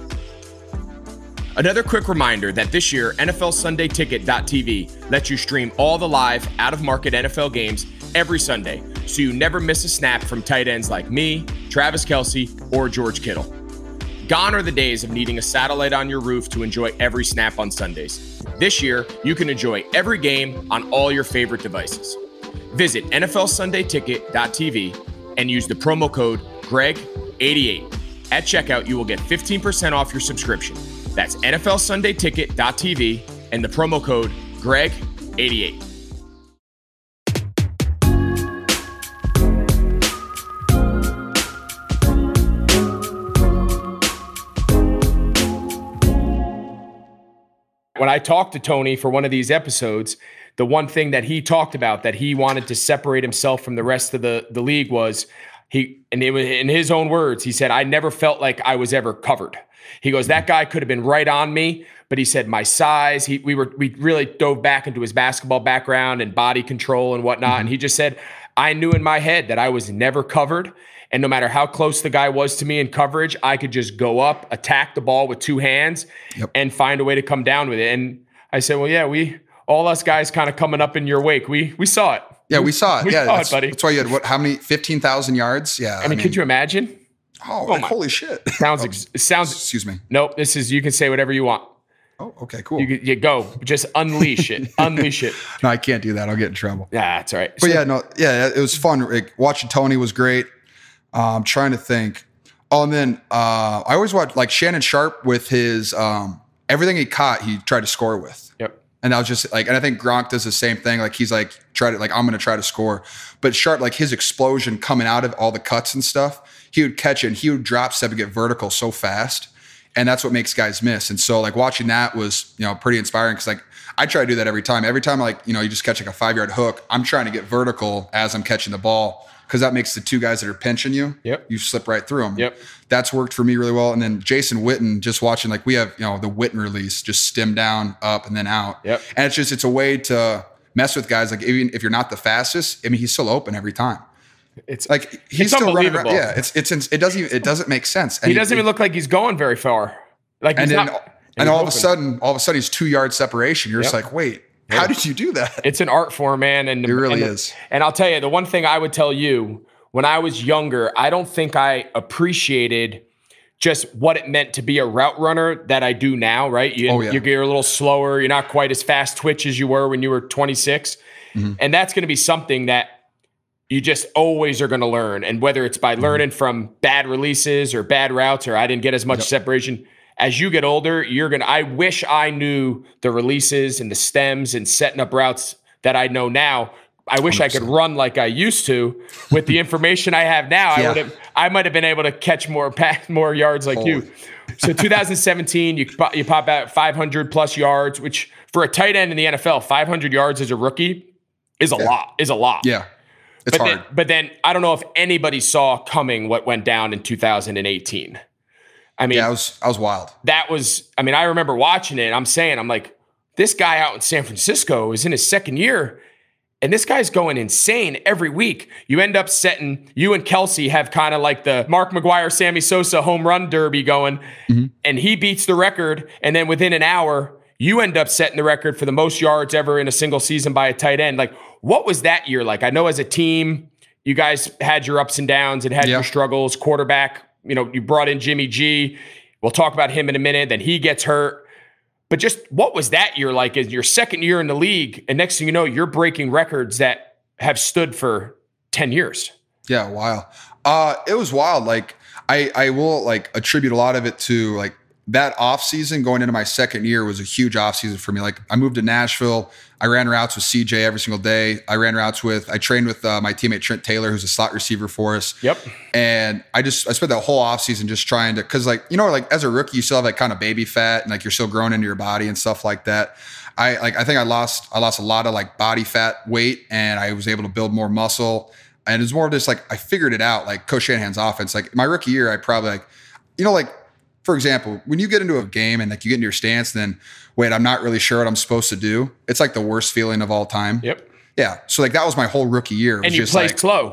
Another quick reminder that this year, NFLSundayTicket.tv lets you stream all the live, out-of-market NFL games every Sunday, so you never miss a snap from tight ends like me, Travis Kelce, or George Kittle. Gone are the days of needing a satellite on your roof to enjoy every snap on Sundays. This year, you can enjoy every game on all your favorite devices. Visit NFLSundayTicket.tv and use the promo code GREG88. At checkout, you will get 15% off your subscription. That's NFLSundayTicket.tv and the promo code GREG88. When I talked to Tony for one of these episodes, the one thing that he talked about that he wanted to separate himself from the rest of the league was and it was in his own words, he said, I never felt like I was ever covered. He goes, that guy could have been right on me, but he said my size, we really dove back into his basketball background and body control and whatnot. Mm-hmm. And he just said, I knew in my head that I was never covered. And no matter how close the guy was to me in coverage, I could just go up, attack the ball with two hands and find a way to come down with it. And I said, well, yeah, all us guys kind of coming up in your wake, we saw it. Yeah, we saw it. We saw it, buddy. That's why you had how many, 15,000 yards? Yeah. I mean, could you imagine? Holy shit. Sounds. Excuse me. Nope. You can say whatever you want. Oh, okay, cool. You go. Just unleash it. Unleash it. No, I can't do that. I'll get in trouble. Yeah, that's all right. But it was fun. Watching Tony was great. I'm trying to think. Oh, and then I always watch Shannon Sharp with his everything he caught, he tried to score with. Yep. And I was just like, and I think Gronk does the same thing. Like he's like, I'm going to try to score. But Sharp, like his explosion coming out of all the cuts and stuff, he would catch it and he would drop step and get vertical so fast. And that's what makes guys miss. And so like watching that was, pretty inspiring because like I try to do that every time. Every time like, you just catch like a 5-yard hook, I'm trying to get vertical as I'm catching the ball because that makes the two guys that are pinching you, you slip right through them. Yep. That's worked for me really well. And then Jason Witten, just watching, like we have, the Witten release, just stem down, up, and then out. Yep. And it's a way to mess with guys. Like even if you're not the fastest, I mean, he's still open every time. It's like he's still running around. Yeah, it doesn't make sense. And he doesn't even look like he's going very far. Like he's and all of a sudden he's 2-yard separation. You're just like, wait, how did you do that? It's an art form, man. And it really is. And I'll tell you, the one thing I would tell you when I was younger, I don't think I appreciated just what it meant to be a route runner that I do now, right? You're a little slower. You're not quite as fast twitch as you were when you were 26. Mm-hmm. And that's going to be something that you just always are going to learn. And whether it's by learning from bad releases or bad routes, or I didn't get as much separation, as you get older, I wish I knew the releases and the stems and setting up routes that I know now. I wish 100%. I could run like I used to with the information I have now. I might have been able to catch more yards like you. So 2017, you pop out 500 plus yards, which for a tight end in the NFL, 500 yards as a rookie is a lot. Yeah. It's hard. But then I don't know if anybody saw coming what went down in 2018. I mean, I was wild. I remember watching it and I'm like, this guy out in San Francisco is in his second year and this guy's going insane every week. You end up you and Kelsey have kind of like the Mark McGwire, Sammy Sosa home run derby going, and he beats the record. And then within an hour, you end up setting the record for the most yards ever in a single season by a tight end. Like, what was that year like? I know as a team, you guys had your ups and downs and had your struggles. Quarterback, you brought in Jimmy G. We'll talk about him in a minute. Then he gets hurt. But just what was that year like as your second year in the league? And next thing you know, you're breaking records that have stood for 10 years. Yeah, wow. It was wild. Like I will like attribute a lot of it to like that off season going into my second year was a huge off season for me. Like I moved to Nashville. I ran routes with CJ every single day. I trained with my teammate Trent Taylor, who's a slot receiver for us. Yep. And I spent that whole off season just trying to, cause like, like as a rookie, you still have that kind of baby fat and like you're still growing into your body and stuff like that. I think I lost a lot of like body fat weight and I was able to build more muscle. And it's more of just like, I figured it out, like Coach Shanahan's offense. Like my rookie year, I probably like, for example, when you get into a game and like you get into your stance, and then wait, I'm not really sure what I'm supposed to do. It's like the worst feeling of all time. Yep. Yeah. So like that was my whole rookie year. And you played slow.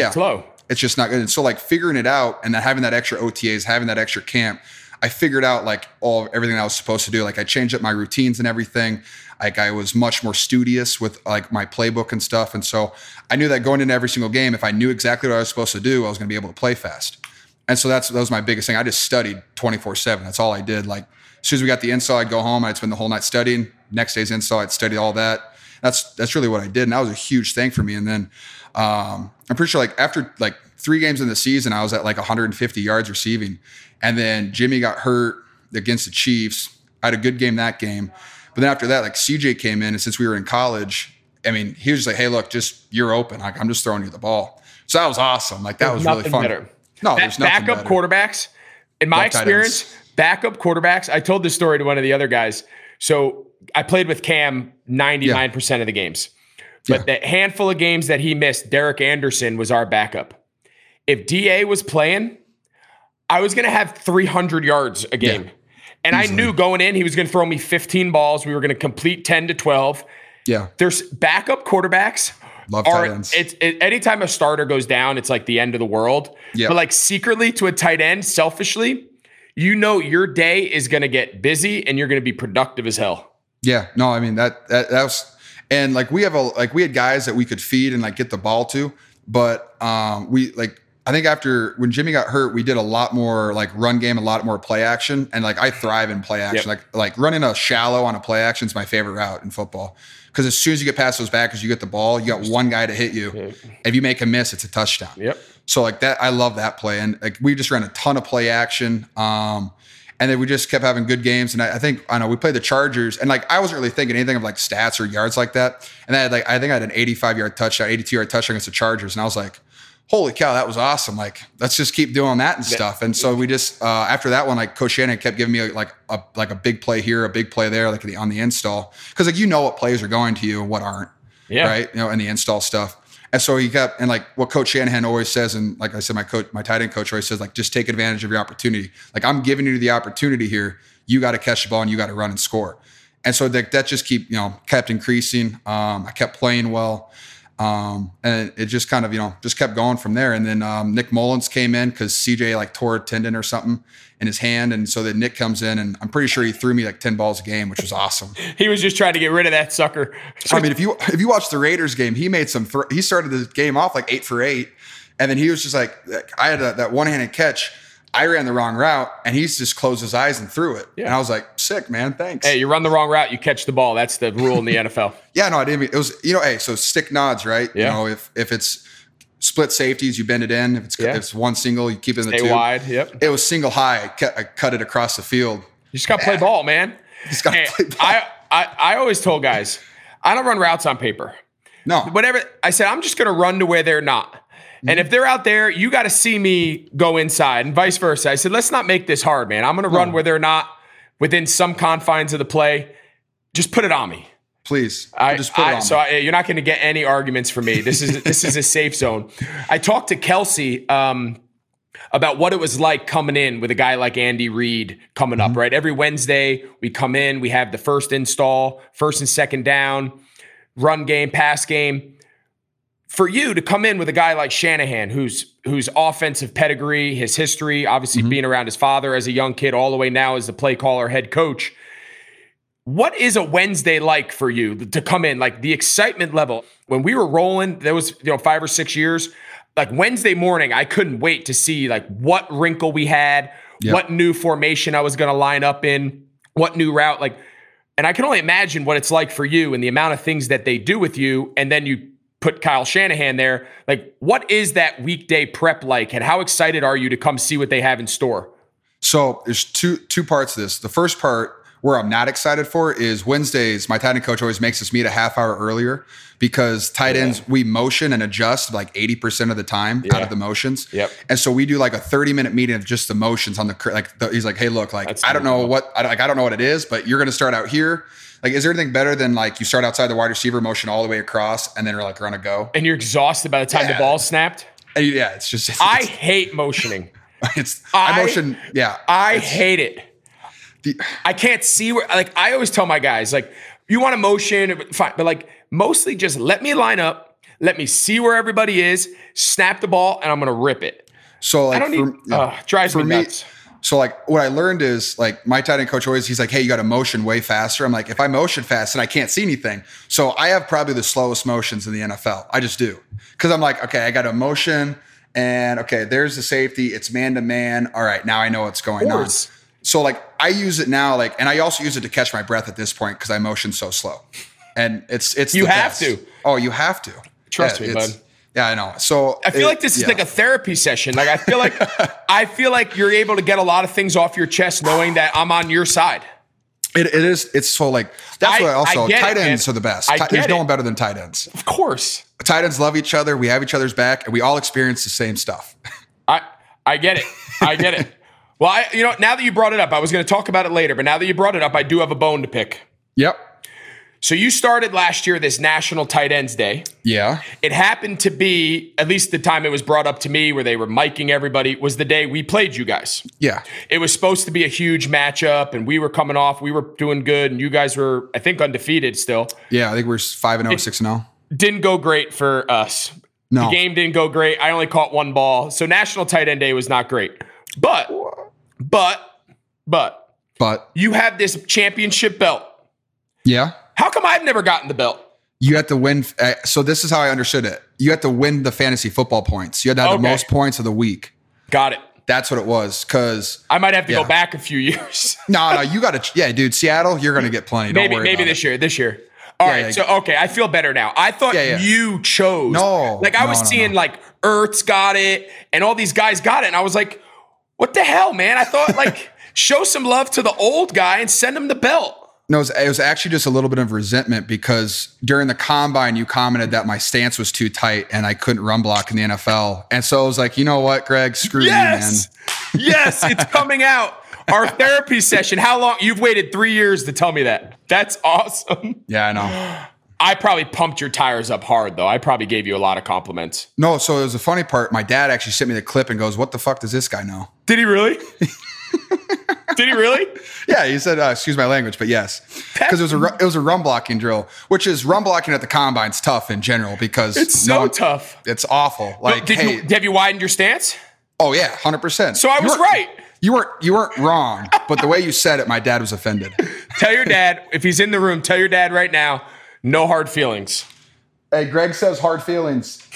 It's just not good. And so like figuring it out and then having that extra OTAs, having that extra camp, I figured out like everything I was supposed to do. Like I changed up my routines and everything. Like I was much more studious with like my playbook and stuff. And so I knew that going into every single game, if I knew exactly what I was supposed to do, I was going to be able to play fast. And so that was my biggest thing. I just studied 24/7. That's all I did. Like as soon as we got the install, I'd go home. I'd spend the whole night studying. Next day's install, I'd study all that. That's really what I did. And that was a huge thing for me. And then I'm pretty sure like after like 3 games in the season, I was at like 150 yards receiving. And then Jimmy got hurt against the Chiefs. I had a good game that game. But then after that, like CJ came in, and since we were in college, I mean, he was just like, hey, look, you're open. Like, I'm just throwing you the ball. So that was awesome. Like that was really fun. Better. No, there's nothing backup better. Quarterbacks, in my experience, backup quarterbacks, I told this story to one of the other guys. So I played with Cam 99% of the games. But the handful of games that he missed, Derek Anderson was our backup. If DA was playing, I was going to have 300 yards a game. Yeah. And easily. I knew going in, he was going to throw me 15 balls. We were going to complete 10 to 12. Yeah. There's backup quarterbacks. Love tight ends. Anytime a starter goes down, it's like the end of the world. Yep. But like secretly to a tight end, selfishly, your day is going to get busy and you're going to be productive as hell. Yeah. No, I mean that was, and like we had guys that we could feed and like get the ball to, but I think after when Jimmy got hurt, we did a lot more like run game, a lot more play action. And like I thrive in play action. Yep. Like running a shallow on a play action is my favorite route in football. Because as soon as you get past those backers, you get the ball, you got one guy to hit you. Yep. If you make a miss, it's a touchdown. Yep. So like that, I love that play. And like we just ran a ton of play action. And And then we just kept having good games. And I think, we played the Chargers, and like, I wasn't really thinking anything of like stats or yards like that. And then I think I had an 82-yard touchdown against the Chargers. And I was like, holy cow, that was awesome. Like, let's just keep doing that and stuff. And so we just, after that one, like Coach Shanahan kept giving me a big play here, a big play there, like on the install. Cause like, what plays are going to you and what aren't. Yeah. Right. And the install stuff. And so he kept, and like what Coach Shanahan always says, and like I said, my tight end coach always says, like, just take advantage of your opportunity. Like, I'm giving you the opportunity here. You got to catch the ball and you got to run and score. And so that just kept increasing. I kept playing well. And it just kind of, just kept going from there. And then Nick Mullins came in because CJ like tore a tendon or something in his hand. And so then Nick comes in, and I'm pretty sure he threw me like 10 balls a game, which was awesome. He was just trying to get rid of that sucker. I mean, if you watch the Raiders game, he made he started the game off like 8 for 8. And then he was just like, I had that one-handed catch. I ran the wrong route, and he's just closed his eyes and threw it. Yeah. And I was like, sick, man. Thanks. Hey, you run the wrong route, you catch the ball. That's the rule in the NFL. Yeah, no, I didn't. It was, hey, so stick nods, right? Yeah. If it's split safeties, you bend it in. If it's one single, you keep it in the two. Stay wide, yep. It was single high. I cut it across the field. You just got to play ball, man. Just got to play ball. I always told guys, I don't run routes on paper. No. Whatever. I said, I'm just going to run to where they're not. Mm-hmm. And if they're out there, you got to see me go inside and vice versa. I said, let's not make this hard, man. I'm going to run where they're not within some confines of the play. Just put it on me. Please. Just put it on me. You're not going to get any arguments from me. This is a safe zone. I talked to Kelsey about what it was like coming in with a guy like Andy Reid coming up, right? Every Wednesday we come in, we have the first install, first and second down, run game, pass game. For you to come in with a guy like Shanahan, whose offensive pedigree, his history, obviously being around his father as a young kid, all the way now as the play caller, head coach. What is a Wednesday like for you to come in? Like the excitement level when we were rolling, there was 5 or 6 years. Like Wednesday morning, I couldn't wait to see like what wrinkle we had, what new formation I was going to line up in, what new route. Like, and I can only imagine what it's like for you and the amount of things that they do with you, and then you put Kyle Shanahan there. Like, what is that weekday prep like, and how excited are you to come see what they have in store? So there's two parts of this. The first part where I'm not excited for is Wednesdays. My tight end coach always makes us meet a half hour earlier because tight ends, we motion and adjust like 80% of the time out of the motions. Yep. And so we do like a 30-minute meeting of just the motions on he's like, hey, look, like, I don't know what it is, but you're going to start out here. Like, is there anything better than like you start outside the wide receiver, motion all the way across, and then you're like, we're going to go. And you're exhausted by the time the ball's snapped? And it's just. I hate motioning. I motion. Yeah. I hate it. I can't see where, like, I always tell my guys, like, you want to motion, fine, but like, mostly just let me line up, let me see where everybody is, snap the ball, and I'm going to rip it. So, like, drives me nuts. So, like, what I learned is, like, my tight end coach he's like, hey, you got to motion way faster. I'm like, if I motion fast, then I can't see anything. So I have probably the slowest motions in the NFL. I just do. Because I'm like, okay, I got to motion, and okay, there's the safety. It's man-to-man. All right, now I know what's going on. So, like, I use it now, like, and I also use it to catch my breath at this point because I motion so slow. And it's you the have best. to. Oh, you have to. Trust me, bud. Yeah, I know. So I feel like this is like a therapy session. Like, I feel like you're able to get a lot of things off your chest knowing that I'm on your side. It is. It's so, like, that's why also tight ends are the best. There's no one better than tight ends. Of course. Tight ends love each other. We have each other's back, and we all experience the same stuff. I get it. I get it. Well, now that you brought it up, I was going to talk about it later, but now that you brought it up, I do have a bone to pick. Yep. So you started last year this National Tight Ends Day. Yeah. It happened to be, at least the time it was brought up to me where they were miking everybody, was the day we played you guys. Yeah. It was supposed to be a huge matchup, and we were coming off. We were doing good, and you guys were, I think, undefeated still. Yeah, I think we're 5-0, 6-0. Didn't go great for us. No. The game didn't go great. I only caught one ball. So National Tight End Day was not great. But you have this championship belt. Yeah. How come I've never gotten the belt? You have to win. So this is how I understood it. You have to win the fantasy football points. You had to have the most points of the week. Got it. That's what it was. Because I might have to go back a few years. No, you got to. Yeah, dude. Seattle, you're going to get plenty. Maybe this year. All right. So, okay. I feel better now. I thought you chose. No. Like, I was seeing like Ertz got it and all these guys got it. And I was like, what the hell, man? I thought like Show some love to the old guy and send him the belt. No, it was actually just a little bit of resentment because during the combine, you commented that my stance was too tight and I couldn't run block in the NFL. And so I was like, you know what, Greg, screw you, man. Yes, it's coming out. Our therapy session. How long? You've waited 3 years to tell me that. That's awesome. Yeah, I know. I probably pumped your tires up hard, though. I probably gave you a lot of compliments. No, so it was a funny part. My dad actually sent me the clip and goes, what the fuck does this guy know? Did he really? Did he really? Yeah, he said, excuse my language, but yes. Because it was a run blocking drill, which is run blocking at the combine's tough in general because it's so tough. It's awful. Like, have you widened your stance? Oh yeah, 100%. So I was right. You weren't wrong, but the way you said it, my dad was offended. Tell your dad, if he's in the room, tell your dad right now, no hard feelings. Hey, Greg says hard feelings.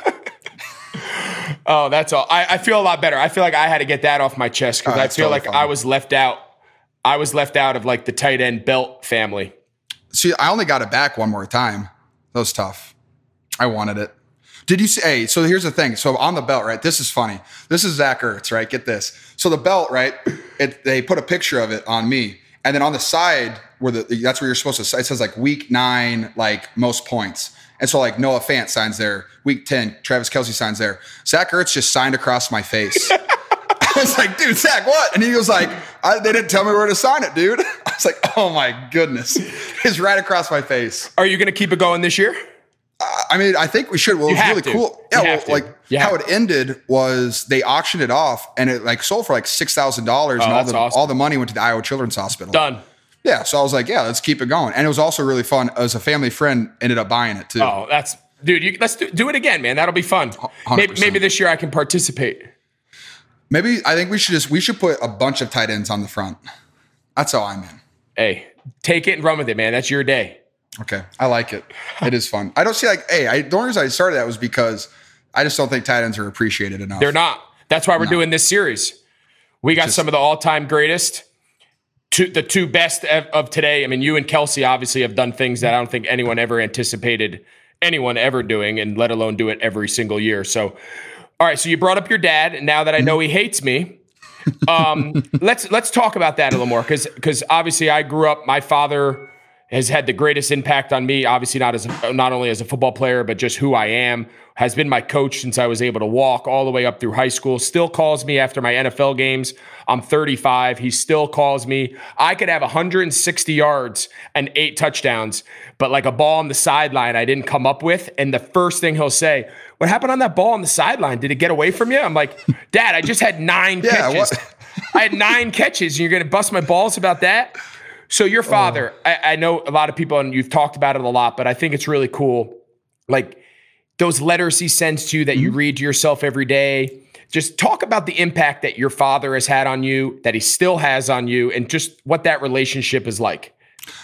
Oh, that's all. I feel a lot better. I feel like I had to get that off my chest because I feel like I was left out. I was left out of like the tight end belt family. See, I only got it back one more time. That was tough. I wanted it. Did you say, hey, so here's the thing. So on the belt, right? This is funny. This is Zach Ertz, right? Get this. So the belt, right? They put a picture of it on me. And then on the side that's where you're supposed to, it says like week 9, like most points. And so like Noah Fant signs there. Week 10, Travis Kelce signs there. Zach Ertz just signed across my face. I was like, dude, Zach, what? And he was like, they didn't tell me where to sign it, dude. I was like, oh my goodness. It's right across my face. Are you going to keep it going this year? I mean, I think we should. Well, it was really cool. Yeah, well, how it ended was they auctioned it off and it like sold for like $6,000 and all the money went to the Iowa Children's Hospital. Done. Yeah, so I was like, yeah, let's keep it going. And it was also really fun. As a family friend ended up buying it too. Oh, dude, let's do it again, man. That'll be fun. Maybe this year I can participate. Maybe I think we should put a bunch of tight ends on the front. That's how I'm in. Hey, take it and run with it, man. That's your day. Okay, I like it. It is fun. I don't see the only reason I started that was because I just don't think tight ends are appreciated enough. They're not. That's why we're doing this series. We got some of the all-time greatest, the two best of today. I mean, you and Kelce obviously have done things that I don't think anyone ever anticipated anyone ever doing, and let alone do it every single year. So, all right. So you brought up your dad, and now that I know he hates me, let's talk about that a little more because obviously I grew up. My father has had the greatest impact on me, obviously not only as a football player, but just who I am, has been my coach since I was able to walk all the way up through high school, still calls me after my NFL games. I'm 35. He still calls me. I could have 160 yards and 8 touchdowns, but like a ball on the sideline I didn't come up with. And the first thing he'll say, what happened on that ball on the sideline? Did it get away from you? I'm like, Dad, I just had 9 catches. I had 9 catches and you're going to bust my balls about that? So your father, I know a lot of people, and you've talked about it a lot, but I think it's really cool. Like those letters he sends to you that you read to yourself every day. Just talk about the impact that your father has had on you, that he still has on you, and just what that relationship is like.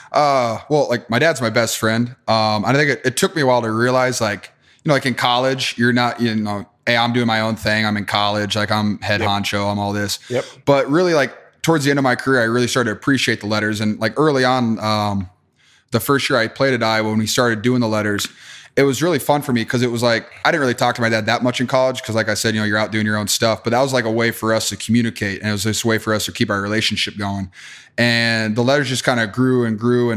Well, like my dad's my best friend. I think it took me a while to realize, like, like in college, you're not, hey, I'm doing my own thing. I'm in college. Like I'm head honcho. I'm all this. Yep. But really, like, towards the end of my career, I really started to appreciate the letters. And like early on, the first year I played at Iowa, when we started doing the letters, it was really fun for me because it was like, I didn't really talk to my dad that much in college because like I said, you're out doing your own stuff, but that was like a way for us to communicate. And it was this way for us to keep our relationship going. And the letters just kind of grew and grew.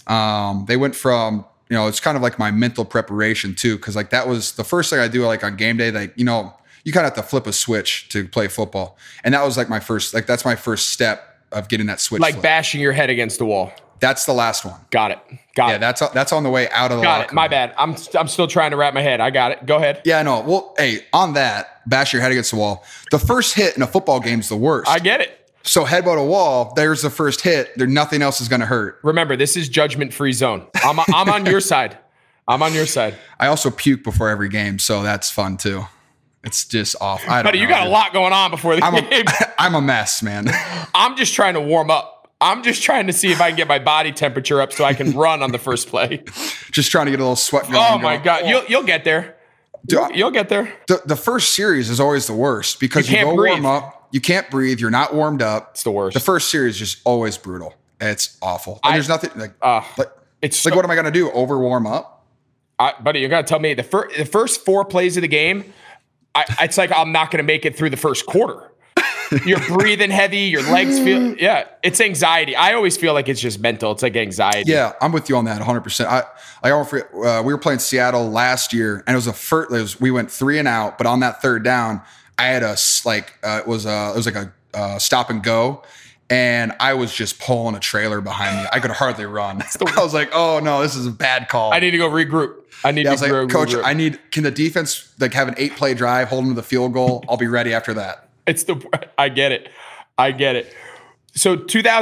And they went from, it's kind of like my mental preparation too. Cause like that was the first thing I do like on game day, like, you kind of have to flip a switch to play football. And that was like that's my first step of getting that switch. Like flip. Bashing your head against the wall. That's the last one. Got it. Yeah, that's on the way out of the locker room. My bad. I'm still trying to wrap my head. I got it. Go ahead. Yeah, no. Well, hey, on that, bash your head against the wall. The first hit in a football game is the worst. I get it. So headbutt a wall, there's the first hit. Nothing else is going to hurt. Remember, this is judgment-free zone. I'm on your side. I'm on your side. I also puke before every game, so that's fun too. It's just off. Buddy, you got a lot going on before the game. I'm a mess, man. I'm just trying to warm up. I'm just trying to see if I can get my body temperature up so I can run on the first play. Just trying to get a little sweat going. Oh my God. You'll get there. You'll get there. The first series is always the worst because you go warm up. You can't breathe. You're not warmed up. It's the worst. The first series is just always brutal. It's awful. And there's nothing like, it's like, what am I going to do? Over warm up? Buddy, you're going to tell me the first 4 plays of the game, it's like I'm not going to make it through the first quarter. You're breathing heavy. Your legs feel, it's anxiety. I always feel like it's just mental. It's like anxiety. Yeah, I'm with you on that 100%. I won't forget, we were playing Seattle last year, and it was we went 3 and out, but on that third down, I had it was like a stop and go, and I was just pulling a trailer behind me. I could hardly run. I was like, oh no, this is a bad call. I need to go regroup. I was like, Coach, can the defense like have an 8-play drive, hold them to the field goal? I'll be ready after that. I get it. So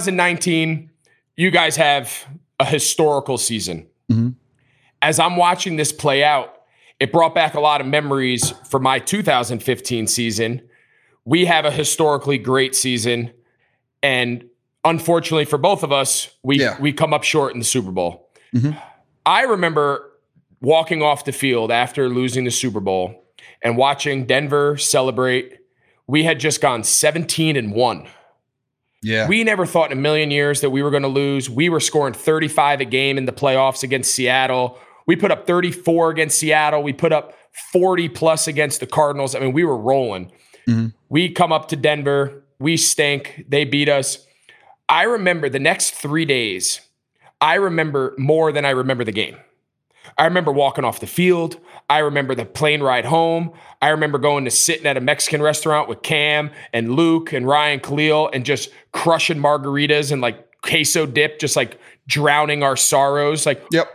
2019, you guys have a historical season. Mm-hmm. As I'm watching this play out, it brought back a lot of memories for my 2015 season. We have a historically great season, and unfortunately for both of us, we come up short in the Super Bowl. Mm-hmm. I remember walking off the field after losing the Super Bowl and watching Denver celebrate. We had just gone 17-1. Yeah. We never thought in a million years that we were going to lose. We were scoring 35 a game in the playoffs against Seattle. We put up 34 against Seattle. We put up 40 plus against the Cardinals. I mean, we were rolling. Mm-hmm. We come up to Denver. We stink. They beat us. I remember the next 3 days, I remember more than I remember the game. I remember walking off the field. I remember the plane ride home. I remember going to sitting at a Mexican restaurant with Cam and Luke and Ryan Khalil and just crushing margaritas and like queso dip, just like drowning our sorrows. Like, yep.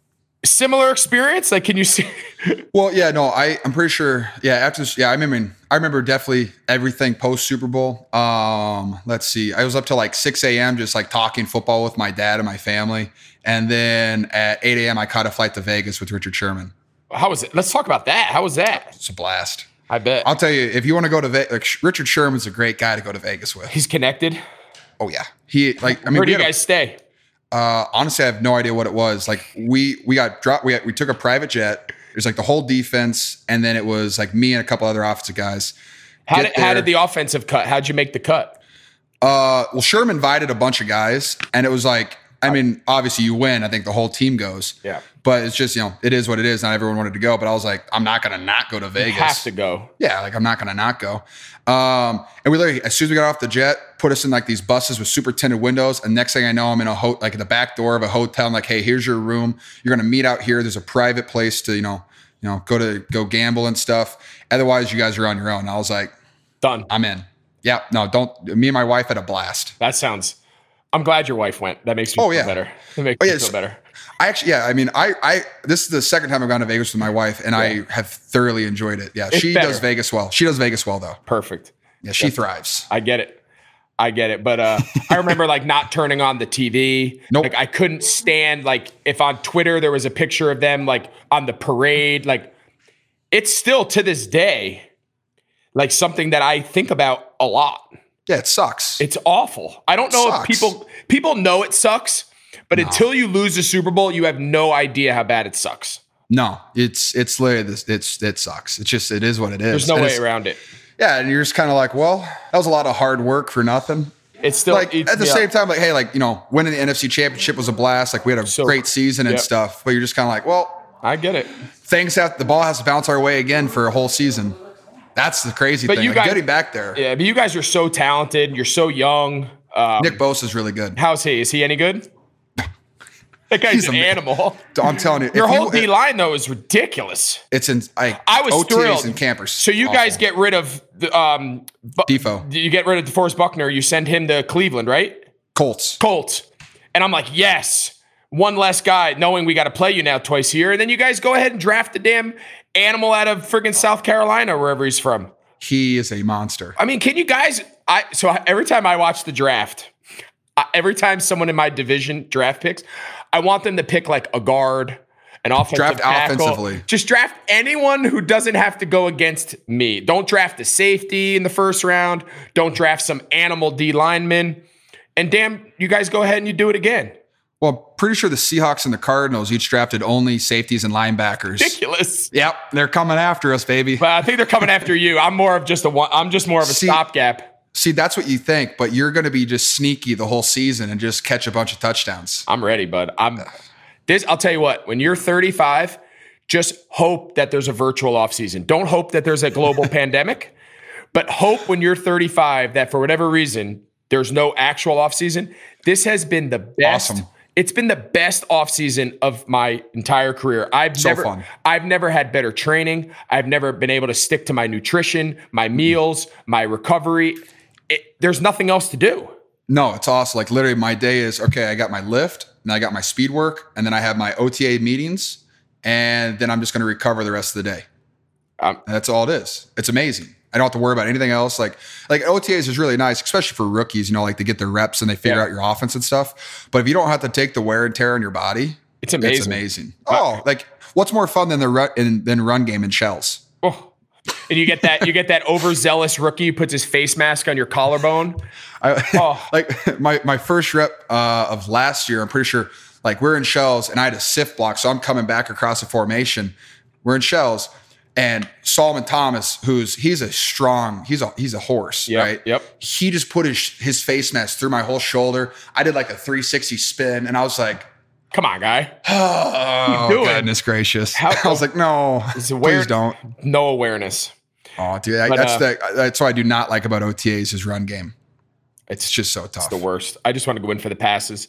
Similar experience? Like, can you see? Well, yeah, no, I'm pretty sure. Yeah, after this, I remember definitely everything post Super Bowl. Let's see. I was up till like 6 a.m. just like talking football with my dad and my family. And then at 8 a.m. I caught a flight to Vegas with Richard Sherman. How was it? Let's talk about that. How was that? It's a blast. I bet. I'll tell you, if you want to go to Vegas, Richard Sherman's a great guy to go to Vegas with. He's connected. Oh yeah. Where do you guys stay? Honestly, I have no idea what it was. Like we got dropped. We took a private jet. It was like the whole defense, and then it was like me and a couple other offensive guys. How did the offensive cut? How'd you make the cut? Well, Sherman invited a bunch of guys, and it was like, I mean, obviously you win. I think the whole team goes. Yeah. But it's just, it is what it is. Not everyone wanted to go, but I was like, I'm not going to not go to Vegas. You have to go. Yeah, like I'm not going to not go. And we literally, as soon as we got off the jet, put us in like these buses with super tinted windows. And next thing I know, I'm in like at the back door of a hotel. I'm like, hey, here's your room. You're going to meet out here. There's a private place to, go gamble and stuff. Otherwise, you guys are on your own. And I was like, done. I'm in. Yeah, no, don't. Me and my wife had a blast. I'm glad your wife went. That makes me feel better. That makes me feel better. This is the second time I've gone to Vegas with my wife, and I have thoroughly enjoyed it. Yeah, she does Vegas well. She does Vegas well, though. Perfect. Yeah, she thrives. I get it. But I remember like not turning on the TV. Nope. Like I couldn't stand like if on Twitter there was a picture of them like on the parade. Like it's still to this day like something that I think about a lot. Yeah, it sucks. It's awful. I don't know if people know it sucks, but until you lose the Super Bowl, you have no idea how bad it sucks. No, it's literally this. It sucks. It's just, it is what it is. There's no way around it. Yeah, and you're just kind of like, well, that was a lot of hard work for nothing. It's still like at the same time, like, hey, like winning the NFC Championship was a blast. Like we had a great season and stuff, but you're just kind of like, well, I get it. The ball has to bounce our way again for a whole season. That's the crazy thing. You guys, getting back there. Yeah, but you guys are so talented. You're so young. Nick Bosa's really good. How's he? Is he any good? That guy's an animal. I'm telling you. Your whole D line though is ridiculous. It's I was OTAs thrilled. And campers. So you guys get rid of the Defoe. You get rid of DeForest Buckner. You send him to Cleveland, right? Colts. And I'm like, yes, one less guy. Knowing we got to play you now twice a year, and then you guys go ahead and draft the damn animal out of friggin' South Carolina, wherever he's from. He is a monster. I mean, can you guys? So every time I watch the draft, every time someone in my division draft picks, I want them to pick like a guard, an offensive tackle. Offensively. Just draft anyone who doesn't have to go against me. Don't draft a safety in the first round. Don't draft some animal D lineman. And damn, you guys go ahead and you do it again. Well, I'm pretty sure the Seahawks and the Cardinals each drafted only safeties and linebackers. Ridiculous. Yep, they're coming after us, baby. But I think they're coming after you. I'm just more of a stopgap. See, that's what you think, but you're going to be just sneaky the whole season and just catch a bunch of touchdowns. I'm ready, bud. I'll tell you what, when you're 35, just hope that there's a virtual offseason. Don't hope that there's a global pandemic. But hope when you're 35 that for whatever reason, there's no actual offseason. This has been the best. Awesome. It's been the best offseason of my entire career. I've never had better training. I've never been able to stick to my nutrition, my meals, my recovery. There's nothing else to do. No, it's awesome. Like literally my day is, okay, I got my lift and I got my speed work and then I have my OTA meetings and then I'm just going to recover the rest of the day. That's all it is. It's amazing. I don't have to worry about anything else. Like OTAs is really nice, especially for rookies, like they get their reps and they figure out your offense and stuff. But if you don't have to take the wear and tear on your body, it's amazing. It's amazing. Oh, like what's more fun than than run game in shells? Oh. And you get that overzealous rookie who puts his face mask on your collarbone. Like my first rep of last year, I'm pretty sure like we're in shells and I had a sift block. So I'm coming back across the formation. We're in shells. And Solomon Thomas, he's a horse, right? Yep. He just put his face mask through my whole shoulder. I did like a 360 spin, and I was like, "Come on, guy! Oh, goodness gracious!" I was like, "No, please don't." No awareness. Oh, dude, that's what I do not like about OTAs is run game. It's just so tough. It's the worst. I just want to go in for the passes.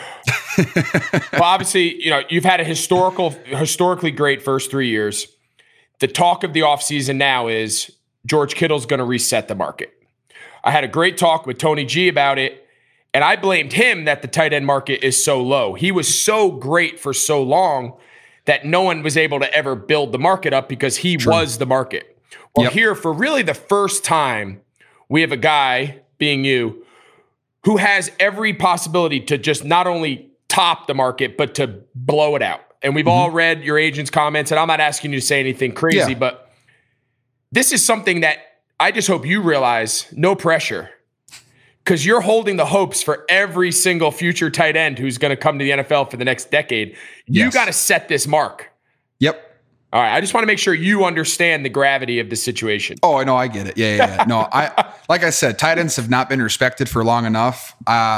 Well, obviously, you've had a historically great first 3 years. The talk of the offseason now is George Kittle's going to reset the market. I had a great talk with Tony G about it, and I blamed him that the tight end market is so low. He was so great for so long that no one was able to ever build the market up because he was the market. Well, here for really the first time, we have a guy, being you, who has every possibility to just not only top the market, but to blow it out. And we've all read your agent's comments, and I'm not asking you to say anything crazy, but this is something that I just hope you realize, no pressure, because you're holding the hopes for every single future tight end who's going to come to the NFL for the next decade. You got to set this mark. Yep. All right. I just want to make sure you understand the gravity of the situation. Oh, I know. I get it. Yeah. No, like I said, tight ends have not been respected for long enough.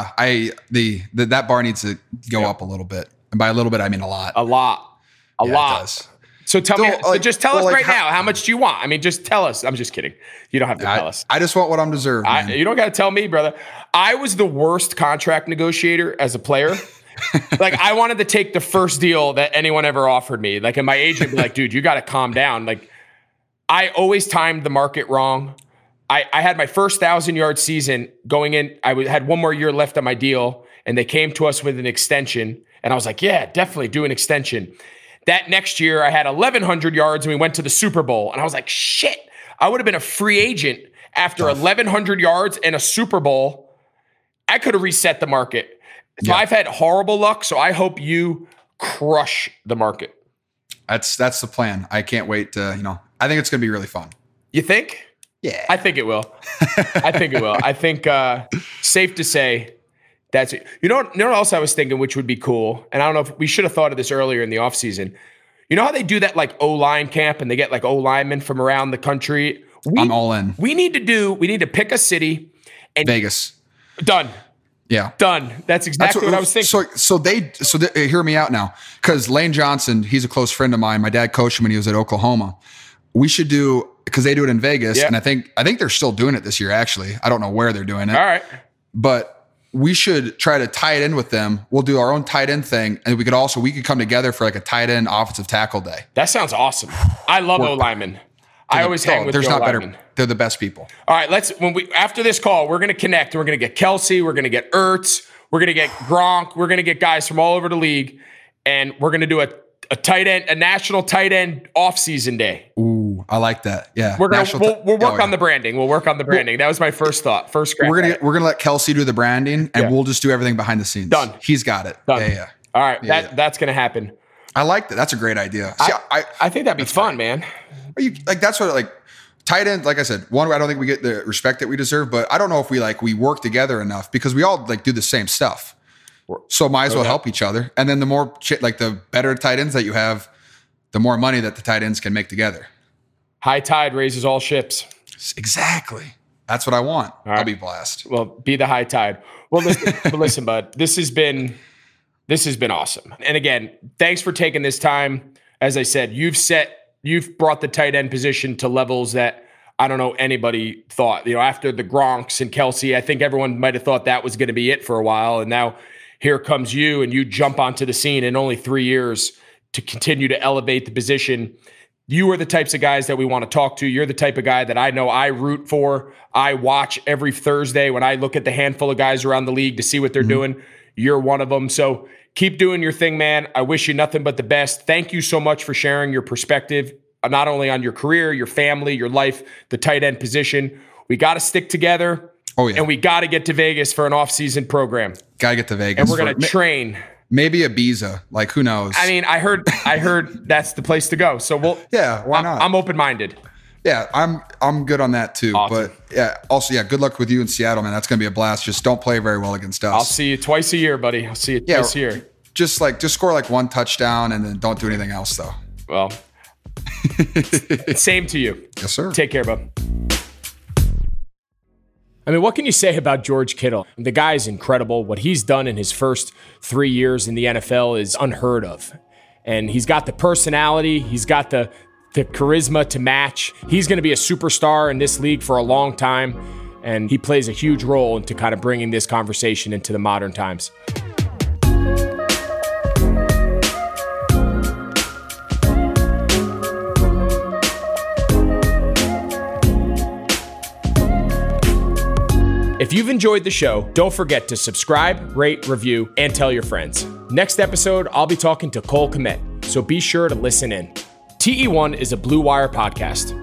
That bar needs to go up a little bit. And by a little bit, I mean a lot. A lot. It does. So tell us right now, how much do you want? I mean, just tell us. I'm just kidding. You don't have to tell us. I just want what I'm deserved. You don't got to tell me, brother. I was the worst contract negotiator as a player. Like, I wanted to take the first deal that anyone ever offered me. Like, and my agent would be like, dude, you got to calm down. Like, I always timed the market wrong. I had my first 1,000-yard season going in. I had one more year left on my deal, and they came to us with an extension. And I was like, yeah, definitely do an extension. That next year, I had 1,100 yards, and we went to the Super Bowl. And I was like, shit, I would have been a free agent after 1,100 yards and a Super Bowl. I could have reset the market. So I've had horrible luck, so I hope you crush the market. That's the plan. I can't wait to, I think it's going to be really fun. You think? Yeah. I think it will. I think safe to say, that's it. You know what else I was thinking, which would be cool, and I don't know if we should have thought of this earlier in the offseason. You know how they do that like O-line camp and they get like O-linemen from around the country? I'm all in. We need to pick a city and Vegas. Done. Yeah. Done. That's exactly what I was thinking. So they hear me out now. Because Lane Johnson, he's a close friend of mine. My dad coached him when he was at Oklahoma. We should do, because they do it in Vegas, and I think they're still doing it this year, actually. I don't know where they're doing it. All right. But we should try to tie it in with them. We'll do our own tight end thing. And we could come together for like a tight end offensive tackle day. That sounds awesome. I love O-linemen. I always hang with the O-linemen. They're the best people. All right, after this call, we're going to connect. We're going to get Kelsey. We're going to get Ertz. We're going to get Gronk. We're going to get guys from all over the league. And we're going to do a national tight end off-season day. Ooh, I like that. Yeah. We'll work on the branding. We'll work on the branding. That was my first thought. We're gonna let Kelsey do the branding, and we'll just do everything behind the scenes. Done. He's got it. Done. Yeah. All right. That's gonna happen. I like that. That's a great idea. See, I think that'd be fun, man. That's what tight end. Like I said, I don't think we get the respect that we deserve, but I don't know if we work together enough because we all do the same stuff. So might as well help each other. And then the more the better tight ends that you have, the more money that the tight ends can make together. High tide raises all ships. Exactly. That's what I want. Right. I'll be blessed. Well, be the high tide. Well, listen, bud, this has been awesome. And again, thanks for taking this time. As I said, you've brought the tight end position to levels that I don't know anybody thought, after the Gronks and Kelsey, I think everyone might have thought that was going to be it for a while. And now here comes you, and you jump onto the scene in only 3 years to continue to elevate the position. You are the types of guys that we want to talk to. You're the type of guy that I know I root for. I watch every Thursday when I look at the handful of guys around the league to see what they're doing. You're one of them. So keep doing your thing, man. I wish you nothing but the best. Thank you so much for sharing your perspective, not only on your career, your family, your life, the tight end position. We got to stick together. Oh, yeah. And we got to get to Vegas for an off-season program. Got to get to Vegas. And we're going to train. Maybe Ibiza. Like, who knows? I mean, I heard that's the place to go. So why not? I'm open-minded. Yeah, I'm good on that too. Awesome. But yeah, also, good luck with you in Seattle, man. That's going to be a blast. Just don't play very well against us. I'll see you twice a year, buddy. I'll see you twice a year. Just score like one touchdown and then don't do anything else, though. Well, same to you. Yes, sir. Take care, bud. I mean, what can you say about George Kittle? The guy is incredible. What he's done in his first 3 years in the NFL is unheard of. And he's got the personality. He's got the charisma to match. He's going to be a superstar in this league for a long time. And he plays a huge role into kind of bringing this conversation into the modern times. If you've enjoyed the show, don't forget to subscribe, rate, review, and tell your friends. Next episode, I'll be talking to Cole Kmet, so be sure to listen in. TE1 is a Blue Wire podcast.